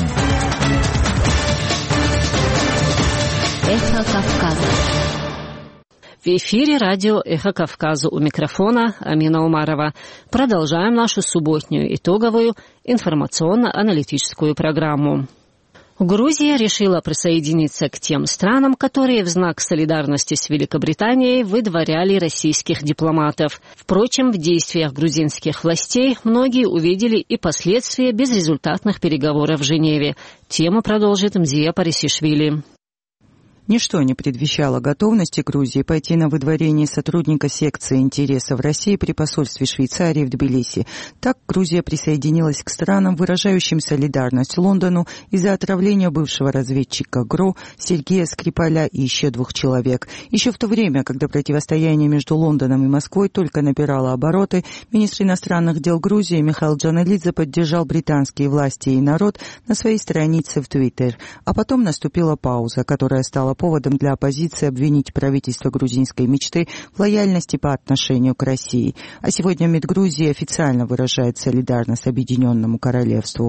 Speaker 12: Эхо Кавказа.
Speaker 1: В эфире радио «Эхо Кавказа», у микрофона Амина Умарова. Продолжаем нашу субботнюю итоговую информационно-аналитическую программу. Грузия решила присоединиться к тем странам, которые в знак солидарности с Великобританией выдворяли российских дипломатов. Впрочем, в действиях грузинских властей многие увидели и последствия безрезультатных переговоров в Женеве. Тему продолжит Мзия Парисишвили.
Speaker 2: Ничто не предвещало готовности Грузии пойти на выдворение сотрудника секции интересов России при посольстве Швейцарии в Тбилиси. Так Грузия присоединилась к странам, выражающим солидарность Лондону из-за отравления бывшего разведчика ГРУ Сергея Скрипаля и еще двух человек. Еще в то время, когда противостояние между Лондоном и Москвой только набирало обороты, министр иностранных дел Грузии Михаил Джаналидзе поддержал британские власти и народ на своей странице в Твиттер. А потом наступила пауза, которая стала поводом для оппозиции обвинить правительство грузинской мечты в лояльности по отношению к России. А сегодня МИД Грузии официально выражает солидарность Объединенному Королевству.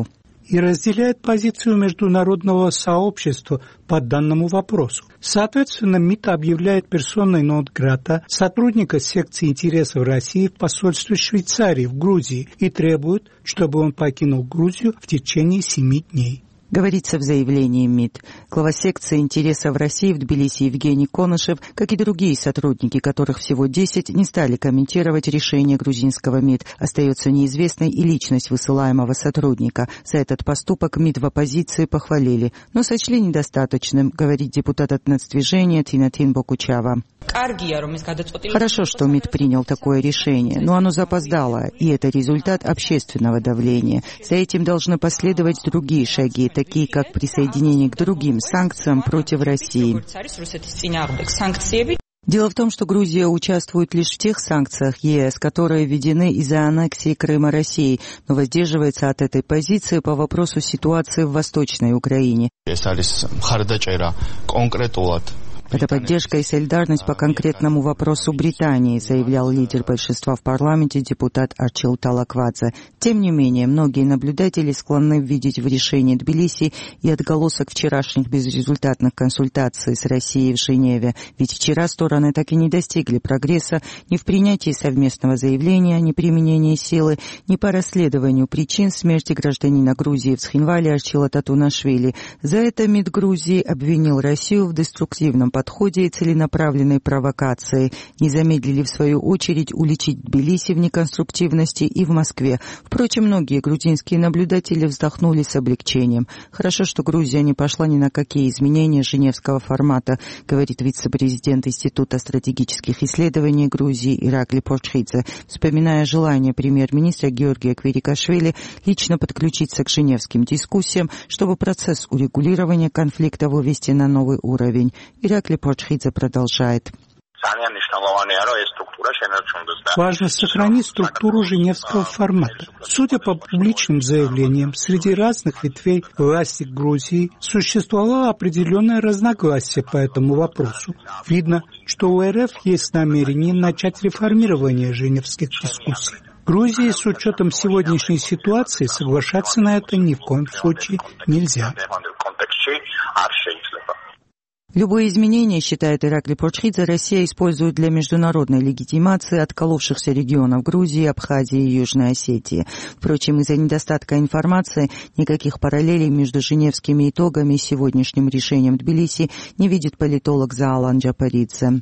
Speaker 16: и разделяет позицию международного сообщества по данному вопросу. Соответственно, МИД объявляет персоной нон-грата сотрудника секции интересов России в посольстве Швейцарии в Грузии и требует, чтобы он покинул Грузию в течение семи дней.
Speaker 2: Говорится в заявлении МИД. Глава секции интересов России в Тбилиси Евгений Конышев, как и другие сотрудники, которых всего десять, не стали комментировать решение грузинского МИД. Остается неизвестной и личность высылаемого сотрудника. За этот поступок МИД в оппозиции похвалили, но сочли недостаточным, говорит депутат от нацдвижения Тинатин Бокучава. Хорошо, что МИД принял такое решение, но оно запоздало, и это результат общественного давления. За этим должны последовать другие шаги, такие как присоединение к другим санкциям против России. Дело в том, что Грузия участвует лишь в тех санкциях ЕС, которые введены из-за аннексии Крыма Россией, но воздерживается от этой позиции по вопросу ситуации в Восточной Украине. Это поддержка и солидарность по конкретному вопросу Британии, заявлял лидер большинства в парламенте депутат Арчил Талаквадзе. Тем не менее, многие наблюдатели склонны видеть в решении Тбилиси и отголосок вчерашних безрезультатных консультаций с Россией в Женеве. Ведь вчера стороны так и не достигли прогресса ни в принятии совместного заявления о неприменении силы, ни по расследованию причин смерти гражданина Грузии в Схинвале Арчила Татунашвили. За это МИД Грузии обвинил Россию в деструктивном подходе и целенаправленной провокации. Не замедлили, в свою очередь, уличить Тбилиси в неконструктивности и в Москве. Впрочем, многие грузинские наблюдатели вздохнули с облегчением. Хорошо, что Грузия не пошла ни на какие изменения женевского формата, говорит вице-президент Института стратегических исследований Грузии Иракли Порчхидзе, вспоминая желание премьер-министра Георгия Квирикашвили лично подключиться к женевским дискуссиям, чтобы процесс урегулирования конфликта вывести на новый уровень. Иракли Порчхидзе продолжает.
Speaker 16: Важно сохранить структуру женевского формата. Судя по публичным заявлениям, среди разных ветвей власти Грузии существовало определенное разногласие по этому вопросу. Видно, что у РФ есть намерение начать реформирование женевских дискуссий. Грузии с учетом сегодняшней ситуации соглашаться на это ни в коем случае нельзя.
Speaker 2: Любые изменения, считает Иракли Порчхидзе, Россия использует для международной легитимации отколовшихся регионов Грузии, Абхазии и Южной Осетии. Впрочем, из-за недостатка информации никаких параллелей между женевскими итогами и сегодняшним решением Тбилиси не видит политолог Заалан Джапаридзе.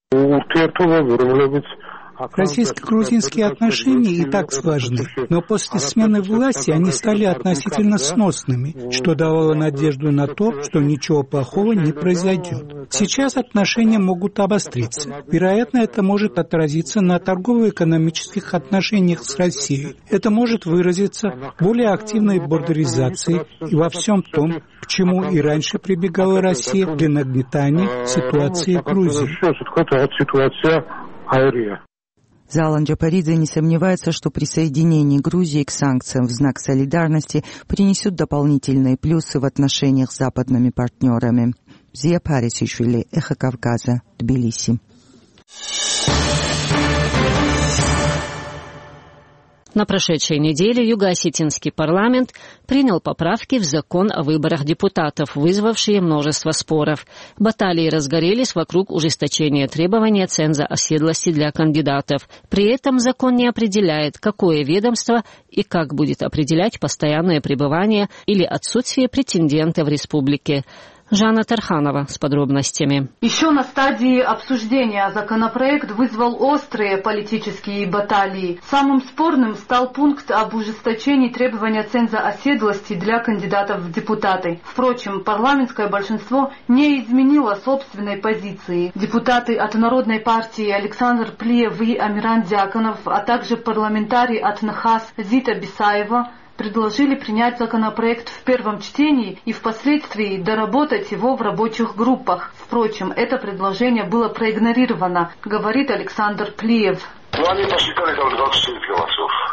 Speaker 16: Российско-грузинские отношения и так сложны, но после смены власти они стали относительно сносными, что давало надежду на то, что ничего плохого не произойдет. Сейчас отношения могут обостриться. Вероятно, это может отразиться на торгово-экономических отношениях с Россией. Это может выразиться в более активной бордеризации и во всем том, к чему и раньше прибегала Россия для нагнетания ситуации в Грузии.
Speaker 2: Заалан Джапаридзе не сомневается, что присоединение Грузии к санкциям в знак солидарности принесет дополнительные плюсы в отношениях с западными партнерами. Зия Парисишвили, Эхо Кавказа, Тбилиси.
Speaker 1: На прошедшей неделе Юго-Осетинский парламент принял поправки в закон о выборах депутатов, вызвавшие множество споров. Баталии разгорелись вокруг ужесточения требования ценза оседлости для кандидатов. При этом закон не определяет, какое ведомство и как будет определять постоянное пребывание или отсутствие претендента в республике. Жанна Тарханова с подробностями.
Speaker 17: Еще на стадии обсуждения законопроект вызвал острые политические баталии. Самым спорным стал пункт об ужесточении требования ценза оседлости для кандидатов в депутаты. Впрочем, парламентское большинство не изменило собственной позиции. Депутаты от Народной партии Александр Плиев и Амиран Дьяконов, а также парламентарий от НХАС Зита Бисаева предложили принять законопроект в первом чтении и впоследствии доработать его в рабочих группах. Впрочем, это предложение было проигнорировано, говорит Александр Плиев.
Speaker 18: Ну, они посчитали только двадцать шесть голосов.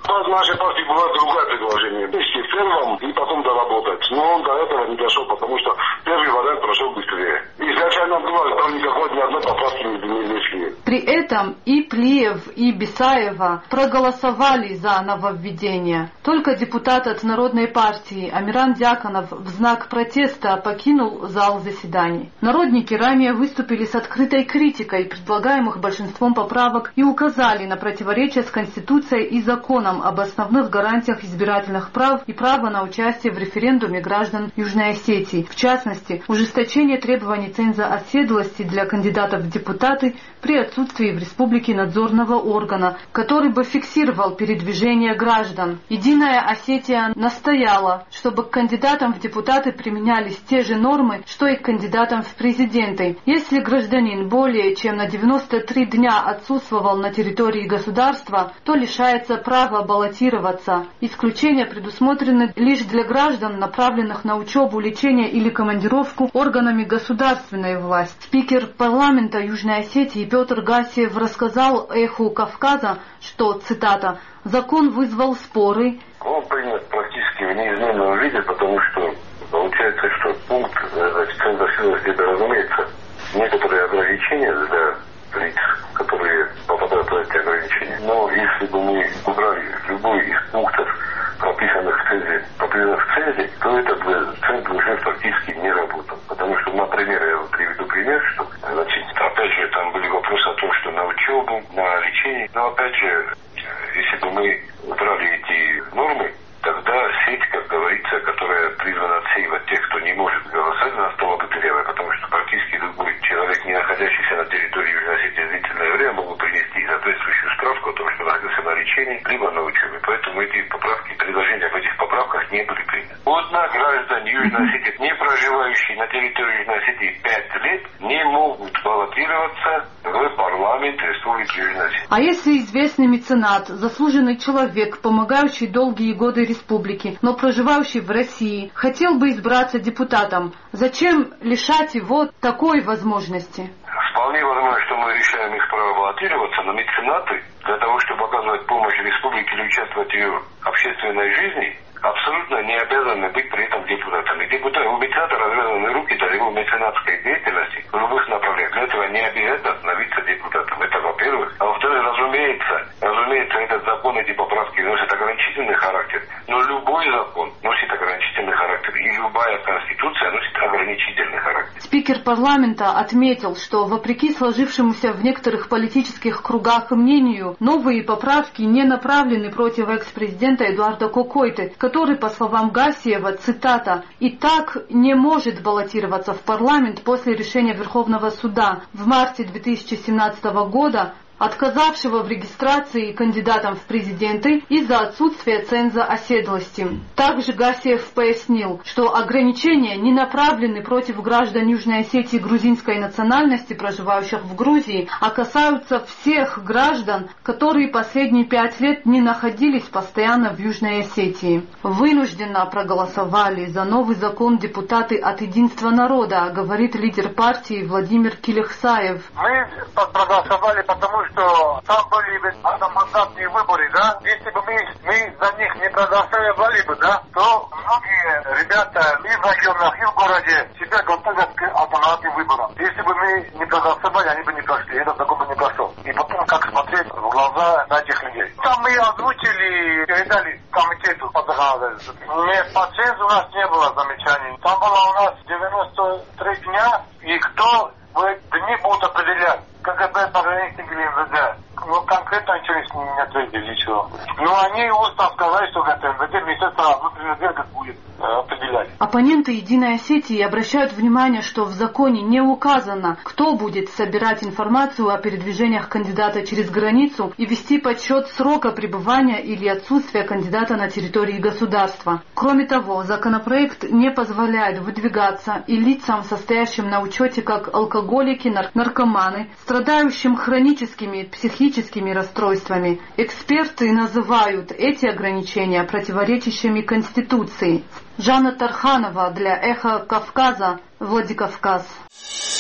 Speaker 18: От нашей партии было другое предложение. Вместе в первом и потом доработать. Но он до этого не дошел, потому что первый вариант прошел быстрее. Изначально было, там никакой ни одной поправки не внесли.
Speaker 17: При этом и Плиев, и Бесаева проголосовали за нововведение. Только депутат от Народной партии Амиран Дьяконов в знак протеста покинул зал заседаний. Народники ранее выступили с открытой критикой предлагаемых большинством поправок и указали на противоречия с Конституцией и законом об основных гарантиях избирательных прав и права на участие в референдуме граждан Южной Осетии. В частности, ужесточение требований ценза оседлости для кандидатов в депутаты при отсутствии в республике надзорного органа, который бы фиксировал передвижение граждан. Единая Осетия настояла, чтобы к кандидатам в депутаты применялись те же нормы, что и к кандидатам в президенты. Если гражданин более чем на девяносто три дня отсутствовал на территории государства, то лишается права баллотироваться. Исключения предусмотрены лишь для граждан, направленных на учебу, лечение или командировку органами государственной власти. Спикер парламента Южной Осетии Петр Гасиев рассказал «Эху Кавказа», что, цитата, «закон вызвал споры».
Speaker 18: Он принят практически в неизменном виде, потому что получается, что пункт ценза оседлости, это, разумеется, некоторые ограничения для лиц, которые попадают в эти ограничения. Но если бы мы убрали любой из пунктов, прописанных в цензе, прописанных в цензе, то этот ценз уже фактически не работал. Потому что, например, я приведу пример, что, значит, опять же, там были вопросы о том, что на учебу, на лечение. Но опять же, если бы мы убрали эти нормы, тогда сеть, как говорится, которая призвана отсеивать тех, кто не может голосовать, она стала бы дырявой, потому что практически любой человек, не находящийся на территории Южной Осетии длительное время, мог бы принести соответствующую справку о том, что находился на лечении, либо на учебе. Поэтому эти поправки, предложения в этих поправках не были приняты. Одна граждане Южной Осетии, не проживающие на территории Южной Осетии пять лет, не могут баллотироваться в парламент Республики Южной Осетии.
Speaker 17: А если известный меценат, заслуженный человек, помогающий долгие годы республики, но проживающий в России, хотел бы избраться депутатом, зачем лишать его такой возможности?
Speaker 18: Вполне возможно, что мы решаем их право баллотироваться, но меценаты для того, чтобы оказывать помощь республике или участвовать в ее общественной жизни, абсолютно не обязаны быть при этом депутатами. Депутаты, у мецената развязаны руки до его меценатской деятельности в любых направлениях. Для этого не обязательно становиться депутатом. Это во-первых. А во-вторых, разумеется, разумеется, этот закон, эти поправки носят ограничительный характер. Но любой закон носит ограничительный характер. И любая конституция носит ограничительный характер.
Speaker 17: Спикер парламента отметил, что вопреки сложившемуся в некоторых политических кругах мнению, новые поправки не направлены против экс-президента Эдуарда Кокойты, который, по словам Гасиева, цитата, «и так не может баллотироваться в парламент после решения Верховного суда в марте две тысячи семнадцатого года, отказавшего в регистрации кандидатам в президенты из-за отсутствия ценза оседлости». Также Гасиев пояснил, что ограничения не направлены против граждан Южной Осетии грузинской национальности, проживающих в Грузии, а касаются всех граждан, которые последние пять лет не находились постоянно в Южной Осетии. Вынужденно проголосовали за новый закон депутаты от Единства народа, говорит лидер партии Владимир Килихсаев.
Speaker 18: Мы проголосовали потому, что там были одномандатные выборы, да? Если бы мы, мы за них не проголосовали бы, да, то многие ребята и в районах, и в городе себя готовят к альтернативным выборам. Если бы мы не проголосовали, они бы не прошли, этот закон бы не прошел. И потом как смотреть в глаза на этих людей. Там мы озвучили, передали комитету по законодательству. Нет, по цензу у нас не было замечаний. Там было у нас девяносто три дня, и кто в эти дни будут определять. КГБ, пограничник или МВД. Ну, конкретно ничего не ответили, ничего. Ну, они устно сказали, что это МВД, Министерство внутренних дел будет э, определять.
Speaker 17: Оппоненты Единой Осетии обращают внимание, что в законе не указано, кто будет собирать информацию о передвижениях кандидата через границу и вести подсчет срока пребывания или отсутствия кандидата на территории государства. Кроме того, законопроект не позволяет выдвигаться и лицам, состоящим на учете как алкоголики, нар- наркоманы, страдающим хроническими психическими расстройствами. Эксперты называют эти ограничения противоречащими Конституции. Жанна Тарханова для «Эхо Кавказа», Владикавказ.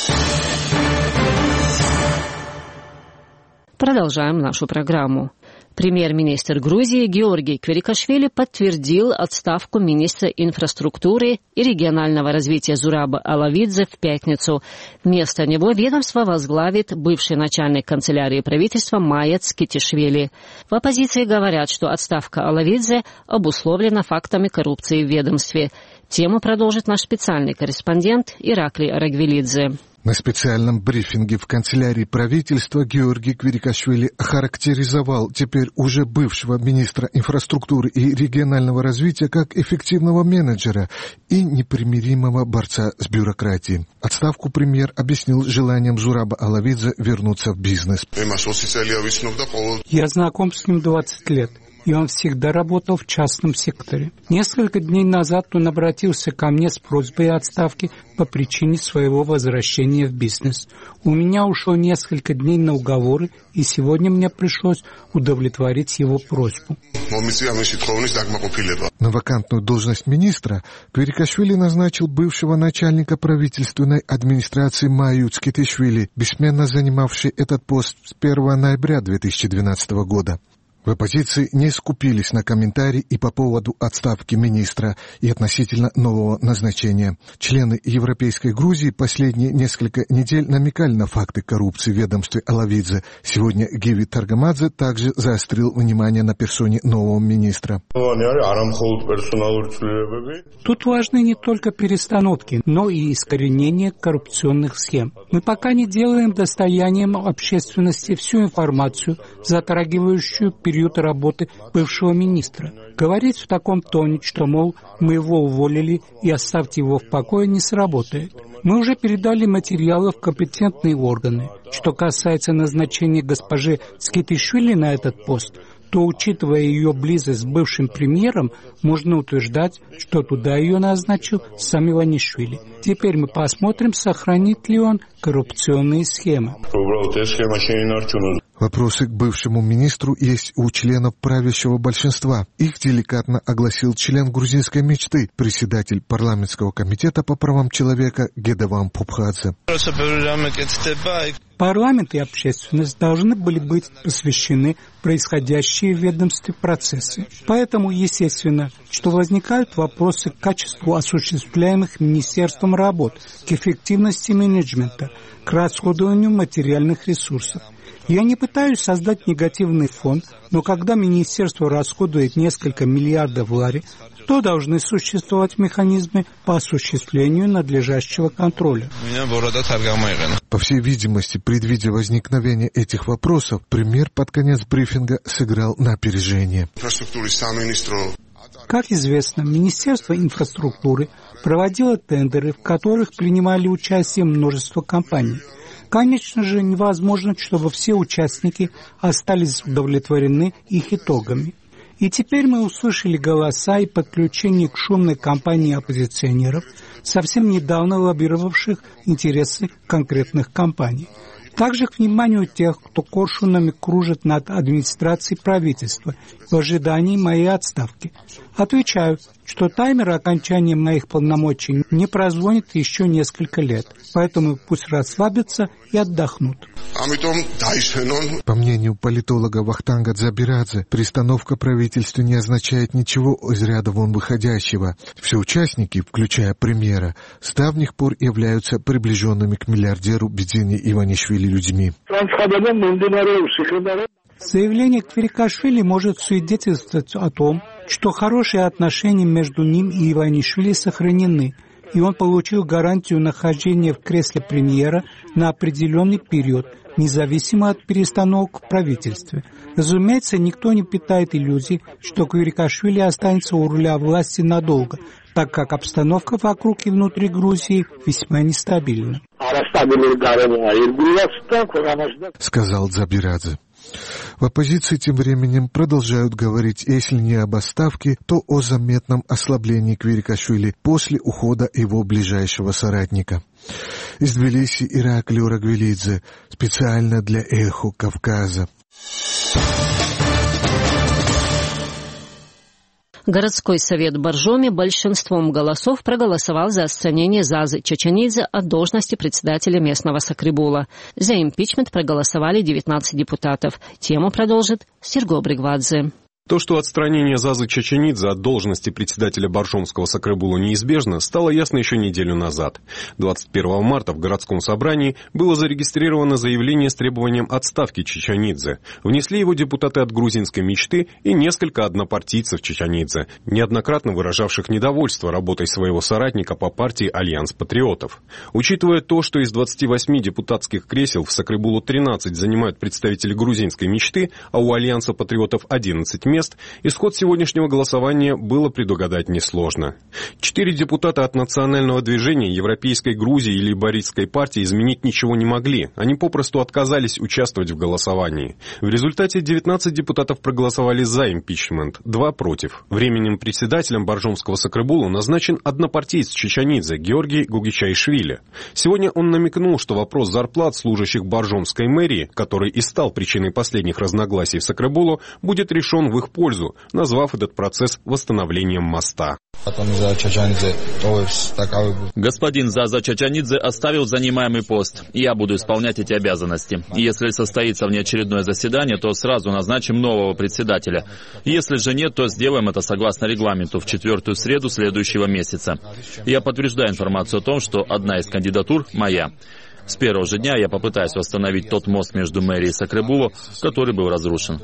Speaker 1: Продолжаем нашу программу. Премьер-министр Грузии Георгий Квирикашвили подтвердил отставку министра инфраструктуры и регионального развития Зураба Алавидзе в пятницу. Вместо него ведомство возглавит бывший начальник канцелярии правительства Майя Цкитишвили. В оппозиции говорят, что отставка Алавидзе обусловлена фактами коррупции в ведомстве. Тему продолжит наш специальный корреспондент Ираклий Рагвелидзе.
Speaker 19: На специальном брифинге в канцелярии правительства Георгий Квирикашвили охарактеризовал теперь уже бывшего министра инфраструктуры и регионального развития как эффективного менеджера и непримиримого борца с бюрократией. Отставку премьер объяснил желанием Зураба Алавидзе вернуться в бизнес.
Speaker 16: Я знаком с ним двадцать лет. И он всегда работал в частном секторе. Несколько дней назад он обратился ко мне с просьбой отставки по причине своего возвращения в бизнес. У меня ушло несколько дней на уговоры, и сегодня мне пришлось удовлетворить его просьбу.
Speaker 19: На вакантную должность министра Квирикашвили назначил бывшего начальника правительственной администрации Майю Цкитишвили, бессменно занимавший этот пост с первого ноября две тысячи двенадцатого года. В оппозиции не скупились на комментарии и по поводу отставки министра и относительно нового назначения. Члены Европейской Грузии последние несколько недель намекали на факты коррупции в ведомстве Алавидзе. Сегодня Гиви Таргамадзе также заострил внимание на персоне нового министра.
Speaker 16: Тут важны не только перестановки, но и искоренение коррупционных схем. Мы пока не делаем достоянием общественности всю информацию, затрагивающую период работы бывшего министра. Говорить в таком тоне, что, мол, мы его уволили и оставьте его в покое, не сработает. Мы уже передали материалы в компетентные органы. Что касается назначения госпожи Цкитишвили на этот пост, то, учитывая ее близость с бывшим премьером, можно утверждать, что туда ее назначил сам Иванишвили. Теперь мы посмотрим, сохранит ли он коррупционные схемы.
Speaker 19: Вопросы к бывшему министру есть у членов правящего большинства. Их деликатно огласил член грузинской мечты, председатель парламентского комитета по правам человека Гедеван Пупхадзе.
Speaker 16: Парламент и общественность должны были быть посвящены происходящие в ведомстве процессы. Поэтому, естественно, что возникают вопросы к качеству осуществляемых министерством работ, к эффективности менеджмента, к расходованию материальных ресурсов. Я не пытаюсь создать негативный фон, но когда министерство расходует несколько миллиардов лари, то должны существовать механизмы по осуществлению надлежащего контроля.
Speaker 19: По всей видимости, предвидя возникновение этих вопросов, премьер под конец брифинга сыграл на опережение.
Speaker 16: Как известно, Министерство инфраструктуры проводило тендеры, в которых принимали участие множество компаний. Конечно же, невозможно, чтобы все участники остались удовлетворены их итогами. И теперь мы услышали голоса и подключение к шумной кампании оппозиционеров, совсем недавно лоббировавших интересы конкретных компаний. Также к вниманию тех, кто коршунами кружит над администрацией правительства в ожидании моей отставки. Отвечаю, что таймер окончания моих полномочий не прозвонит еще несколько лет, поэтому пусть расслабятся и отдохнут.
Speaker 19: По мнению политолога Вахтанга Дзабирадзе, перестановка правительства не означает ничего из ряда вон выходящего. Все участники, включая премьера, с давних пор являются приближенными к миллиардеру Бедзине Иванишвили людьми.
Speaker 16: Заявление Квирикашвили может свидетельствовать о том, что хорошие отношения между ним и Иванишвили сохранены, и он получил гарантию нахождения в кресле премьера на определенный период, независимо от перестановок в правительстве. Разумеется, никто не питает иллюзий, что Квирикашвили останется у руля власти надолго, так как обстановка вокруг и внутри Грузии весьма нестабильна.
Speaker 19: Сказал Дзабирадзе. В оппозиции тем временем продолжают говорить, если не об отставке, то о заметном ослаблении Квирикашвили после ухода его ближайшего соратника. Из Тбилиси Ираклий Рагвелидзе, специально для «Эхо Кавказа».
Speaker 1: Городской совет Боржоми большинством голосов проголосовал за отстранение Зазы Чачанидзе от должности председателя местного Сакрибула. За импичмент проголосовали девятнадцать депутатов. Тему продолжит Серго Бригвадзе.
Speaker 20: То, что отстранение Зазы Чачанидзе от должности председателя Боржомского Сакрибула неизбежно, стало ясно еще неделю назад. двадцать первого марта в городском собрании было зарегистрировано заявление с требованием отставки Чачанидзе. Внесли его депутаты от грузинской мечты и несколько однопартийцев Чачанидзе, неоднократно выражавших недовольство работой своего соратника по партии «Альянс патриотов». Учитывая то, что из двадцати восьми депутатских кресел в Сакрибулу тринадцать занимают представители грузинской мечты, а у «Альянса патриотов» одиннадцать мест, исход сегодняшнего голосования было предугадать несложно. Четыре депутата от национального движения Европейской Грузии и лейбористской партии изменить ничего не могли. Они попросту отказались участвовать в голосовании. В результате девятнадцать депутатов проголосовали за импичмент, два против. Временным председателем Боржомского Сакрибула назначен однопартиец Чачанидзе Георгий Гугичайшвили. Сегодня он намекнул, что вопрос зарплат служащих Боржомской мэрии, который и стал причиной последних разногласий в Сакрибулу, будет решен в их пользу, назвав этот процесс восстановлением моста.
Speaker 21: Господин Заза Чачанидзе оставил занимаемый пост, и я буду исполнять эти обязанности. Если состоится внеочередное заседание, то сразу назначим нового председателя. Если же нет, то сделаем это согласно регламенту в четвертую среду следующего месяца. Я подтверждаю информацию о том, что одна из кандидатур моя. С первого же дня я попытаюсь восстановить тот мост между мэрией и Сакрибулу, который был разрушен.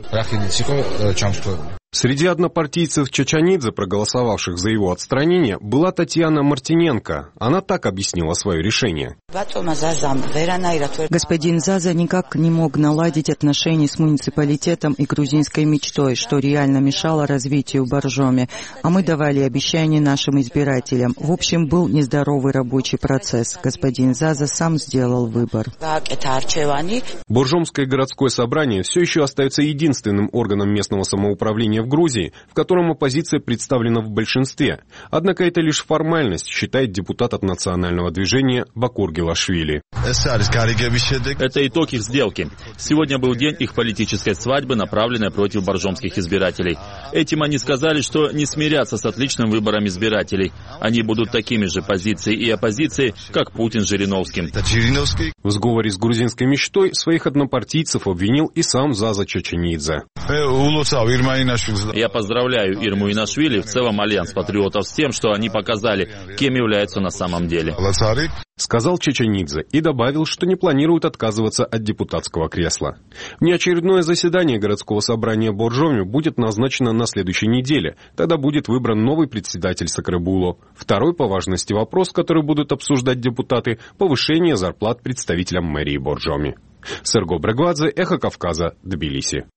Speaker 20: Среди однопартийцев Чачанидзе, проголосовавших за его отстранение, была Татьяна Мартиненко. Она так объяснила свое решение.
Speaker 2: Господин Заза никак не мог наладить отношения с муниципалитетом и грузинской мечтой, что реально мешало развитию Боржоми. А мы давали обещания нашим избирателям. В общем, был нездоровый рабочий процесс. Господин Заза сам сделал выбор.
Speaker 20: Боржомское городское собрание все еще остается единственным органом местного самоуправления в Грузии, в котором оппозиция представлена в большинстве. Однако это лишь формальность, считает депутат от национального движения Бакур Гелашвили.
Speaker 21: Это итог их сделки. Сегодня был день их политической свадьбы, направленной против боржомских избирателей. Этим они сказали, что не смирятся с отличным выбором избирателей. Они будут такими же позицией и оппозицией, как Путин с Жириновским.
Speaker 20: В сговоре с грузинской мечтой своих однопартийцев обвинил и сам Заза Чачанидзе.
Speaker 21: Я поздравляю Ирму Инашвили, в целом Альянс патриотов, с тем, что они показали, кем являются на самом деле.
Speaker 20: Сказал Чачанидзе и добавил, что не планирует отказываться от депутатского кресла. Внеочередное заседание городского собрания Боржоми будет назначено на следующей неделе. Тогда будет выбран новый председатель Сакрибулу. Второй по важности вопрос, который будут обсуждать депутаты – повышение зарплат представителям мэрии Боржоми. Серго Бригвадзе, Эхо Кавказа, Тбилиси.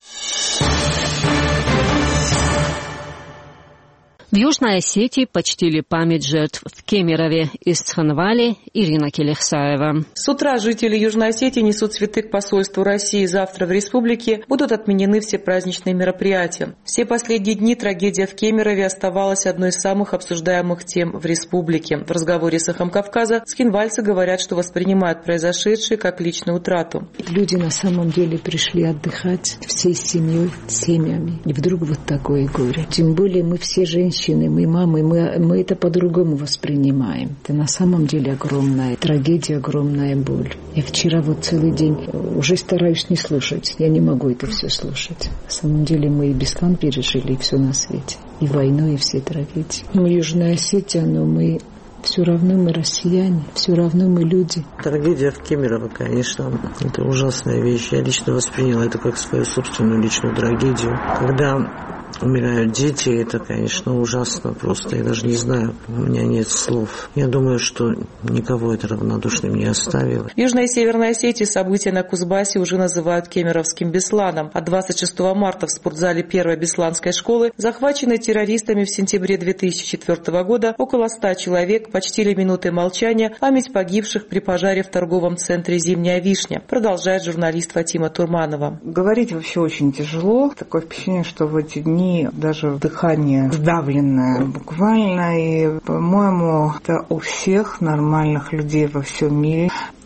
Speaker 1: В Южной Осетии почтили память жертв в Кемерове. Из Цханвали Ирина Келехсаева.
Speaker 22: С утра жители Южной Осетии несут цветы к посольству России. Завтра в республике будут отменены все праздничные мероприятия. Все последние дни трагедия в Кемерове оставалась одной из самых обсуждаемых тем в республике. В разговоре с Эхом Кавказа цхинвальцы говорят, что воспринимают произошедшее как личную утрату.
Speaker 23: Люди на самом деле пришли отдыхать всей семьей, семьями. И вдруг вот такое горе. Тем более мы все женщины. Мы мамы, мы, мы это по-другому воспринимаем. Это на самом деле огромная трагедия, огромная боль. Я вчера вот целый день уже стараюсь не слушать. Я не могу это все слушать. На самом деле мы и Беслан пережили, и все на свете. И войну, и все трагедии. Мы Южная Осетия, но мы... Все равно мы россияне, все равно мы люди.
Speaker 24: Трагедия в Кемерово, конечно, это ужасная вещь. Я лично восприняла это как свою собственную личную трагедию. Когда умирают дети, это, конечно, ужасно просто. Я даже не знаю, у меня нет слов. Я думаю, что никого это равнодушным не оставило.
Speaker 22: В Южной и Северной Осетии события на Кузбассе уже называют Кемеровским Бесланом. А двадцать шестого марта в спортзале первой бесланской школы, захваченной террористами в сентябре две тысячи четвёртого года, около ста человек почтили минутой молчания память погибших при пожаре в торговом центре «Зимняя вишня», продолжает журналист Фатима Турманова.
Speaker 25: Говорить вообще очень тяжело. Такое впечатление, что в эти дни даже дыхание сдавленное буквально. И, по-моему, это у всех нормальных людей во всем мире.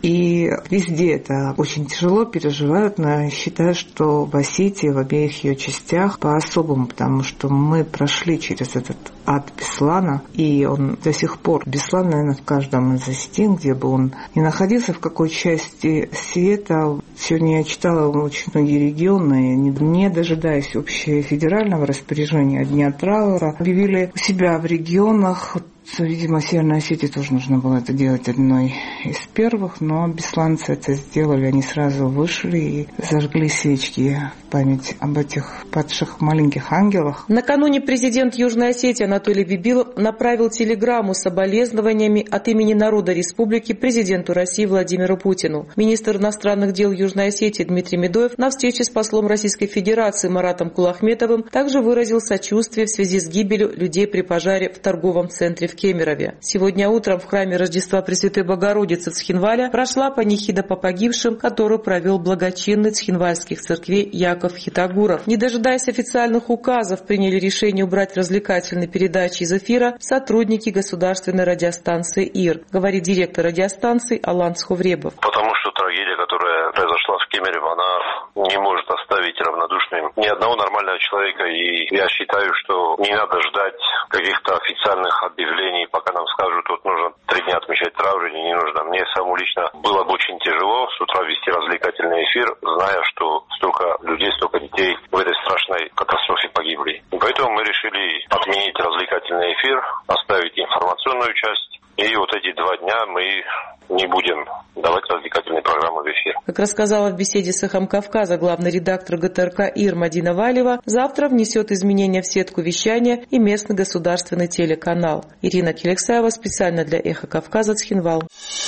Speaker 25: И везде это очень тяжело переживают, но я считаю, что в Осетии, в обеих ее частях по-особому, потому что мы прошли через этот ад Беслана, и он до сих пор, Беслан, наверное, в каждом из осетин, где бы он ни находился, в какой части света. Сегодня я читала очень многие регионы, не дожидаясь общефедерального распоряжения Дня траура, объявили у себя в регионах. Видимо, Северной Осетии тоже нужно было это делать одной из первых, но бесланцы это сделали, они сразу вышли и зажгли свечки в память об этих падших маленьких ангелах.
Speaker 22: Накануне президент Южной Осетии Анатолий Бибилов направил телеграмму с соболезнованиями от имени народа республики президенту России Владимиру Путину. Министр иностранных дел Южной Осетии Дмитрий Медоев на встрече с послом Российской Федерации Маратом Кулахметовым также выразил сочувствие в связи с гибелью людей при пожаре в торговом центре в Кемерове. Сегодня утром в храме Рождества Пресвятой Богородицы Цхинваля прошла панихида по погибшим, которую провел благочинный цхинвальских церквей Яков Хитагуров. Не дожидаясь официальных указов, приняли решение убрать развлекательные передачи из эфира сотрудники государственной радиостанции ИР, говорит директор радиостанции Алан Сховребов.
Speaker 4: Потому что трагедия, которая произошла в Кемерово, она не может оставить равнодушным ни одного нормального человека. И я считаю, что не надо ждать каких-то официальных объявлений, пока нам скажут, вот нужно три дня отмечать траур, или не нужно. Мне самому лично было бы очень тяжело с утра вести развлекательный эфир, зная, что столько людей, столько детей в этой страшной катастрофе погибли. И поэтому мы решили отменить развлекательный эфир, оставить информационную часть. И вот эти два дня мы не будем давать развлекательные программы в эфир.
Speaker 22: Как рассказала в беседе с «Эхом Кавказа» главный редактор ГТРК ИР Мадина Валева, завтра внесет изменения в сетку вещания и местный государственный телеканал. Ирина Келексаева специально для «Эха Кавказа», Цхинвал.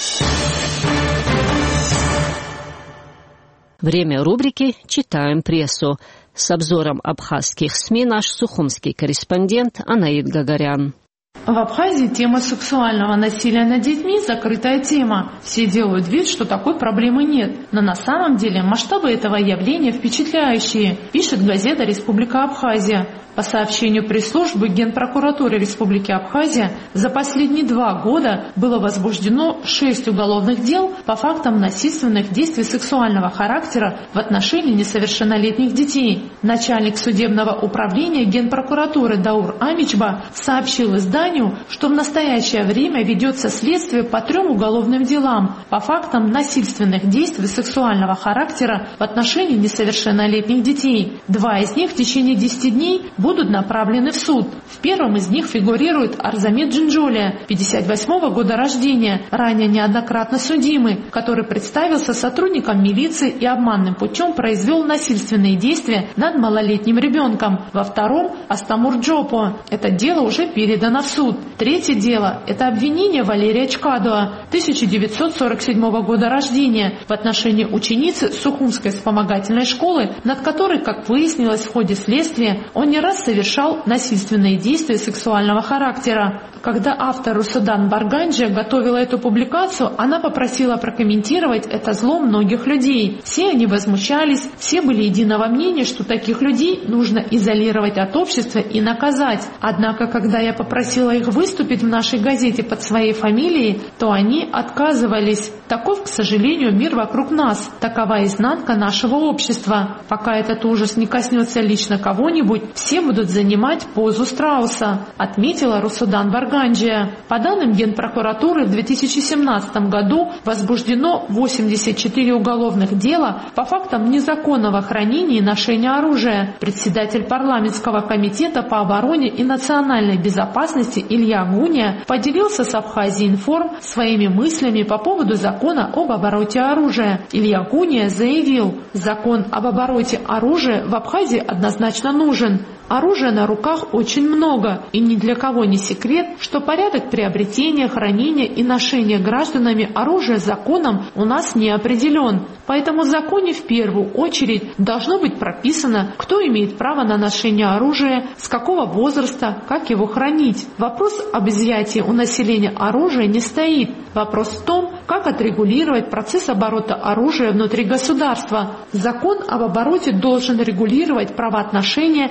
Speaker 1: Время рубрики «Читаем прессу». С обзором абхазских СМИ наш сухумский корреспондент Анаид Гагарян.
Speaker 5: В Абхазии тема сексуального насилия над детьми – закрытая тема. Все делают вид, что такой проблемы нет. Но на самом деле масштабы этого явления впечатляющие, пишет газета «Республика Абхазия». По сообщению пресс-службы Генпрокуратуры Республики Абхазия, за последние два года было возбуждено шесть уголовных дел по фактам насильственных действий сексуального характера в отношении несовершеннолетних детей. Начальник судебного управления Генпрокуратуры Даур Амичба сообщил изданию, что в настоящее время ведется следствие по трем уголовным делам по фактам насильственных действий сексуального характера в отношении несовершеннолетних детей. Два из них в течение десяти дней будут направлены в суд. В первом из них фигурирует Арзамет Джинджолия, пятьдесят восьмого года рождения, ранее неоднократно судимый, который представился сотрудником милиции и обманным путем произвел насильственные действия над малолетним ребенком. Во втором – Астамур Джопо. Это дело уже передано в суд. Третье дело – это обвинение Валерия Чкадуа, тысяча девятьсот сорок седьмого года рождения, в отношении ученицы Сухумской вспомогательной школы, над которой, как выяснилось в ходе следствия, он не раз совершал насильственные действия сексуального характера. Когда автор Русудан Барганджия готовила эту публикацию, она попросила прокомментировать это зло многих людей. Все они возмущались, все были единого мнения, что таких людей нужно изолировать от общества и наказать. Однако, когда я попросила их выступить в нашей газете под своей фамилией, то они отказывались. Таков, к сожалению, мир вокруг нас. Такова изнанка нашего общества. Пока этот ужас не коснется лично кого-нибудь, все будут занимать позу страуса, отметила Русудан Барганджия. По данным Генпрокуратуры, в две тысячи семнадцатом году возбуждено восемьдесят четыре уголовных дела по фактам незаконного хранения и ношения оружия. Председатель парламентского комитета по обороне и национальной безопасности Илья Гуния поделился с Абхазией Информ своими мыслями по поводу закона об обороте оружия. Илья Гуния заявил, закон об обороте оружия в Абхазии однозначно нужен. Оружия на руках очень много, и ни для кого не секрет, что порядок приобретения, хранения и ношения гражданами оружия законом у нас не определен. Поэтому в законе в первую очередь должно быть прописано, кто имеет право на ношение оружия, с какого возраста, как его хранить. Вопрос об изъятии у населения оружия не стоит. Вопрос в том, как отрегулировать процесс оборота оружия внутри государства. Закон об обороте должен регулировать правоотношения, возникающие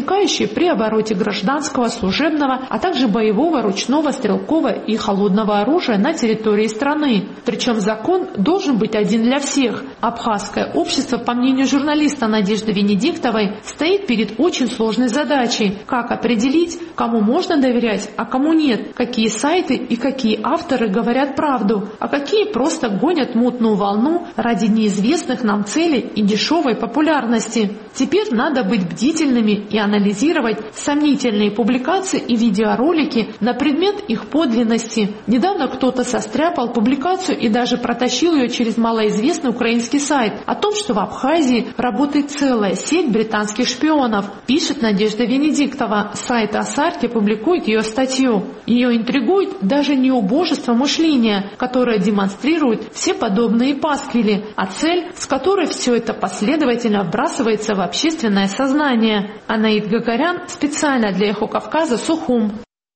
Speaker 5: возникающие при обороте гражданского, служебного, а также боевого, ручного, стрелкового и холодного оружия на территории страны. Причем закон должен быть один для всех. Абхазское общество, по мнению журналиста Надежды Венедиктовой, стоит перед очень сложной задачей. Как определить, кому можно доверять, а кому нет, какие сайты и какие авторы говорят правду, а какие просто гонят мутную волну ради неизвестных нам целей и дешевой популярности. Теперь надо быть бдительными и анализировать сомнительные публикации и видеоролики на предмет их подлинности. Недавно кто-то состряпал публикацию и даже протащил ее через малоизвестный украинский сайт о том, что в Абхазии работает целая сеть британских шпионов. Пишет Надежда Венедиктова. Сайт Асарти публикует ее статью. Ее интригует даже не убожество мышления, которое демонстрирует все подобные пасквили, а цель, с которой все это последовательно вбрасывается в общественное сознание. Анаид Гагарян специально для Эхо Кавказа, Сухум.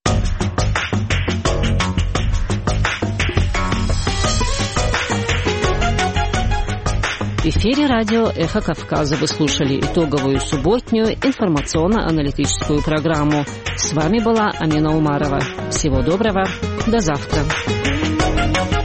Speaker 1: В эфире радио «Эхо Кавказа» вы слушали итоговую субботнюю информационно-аналитическую программу. С вами была Амина Умарова. Всего доброго. До завтра.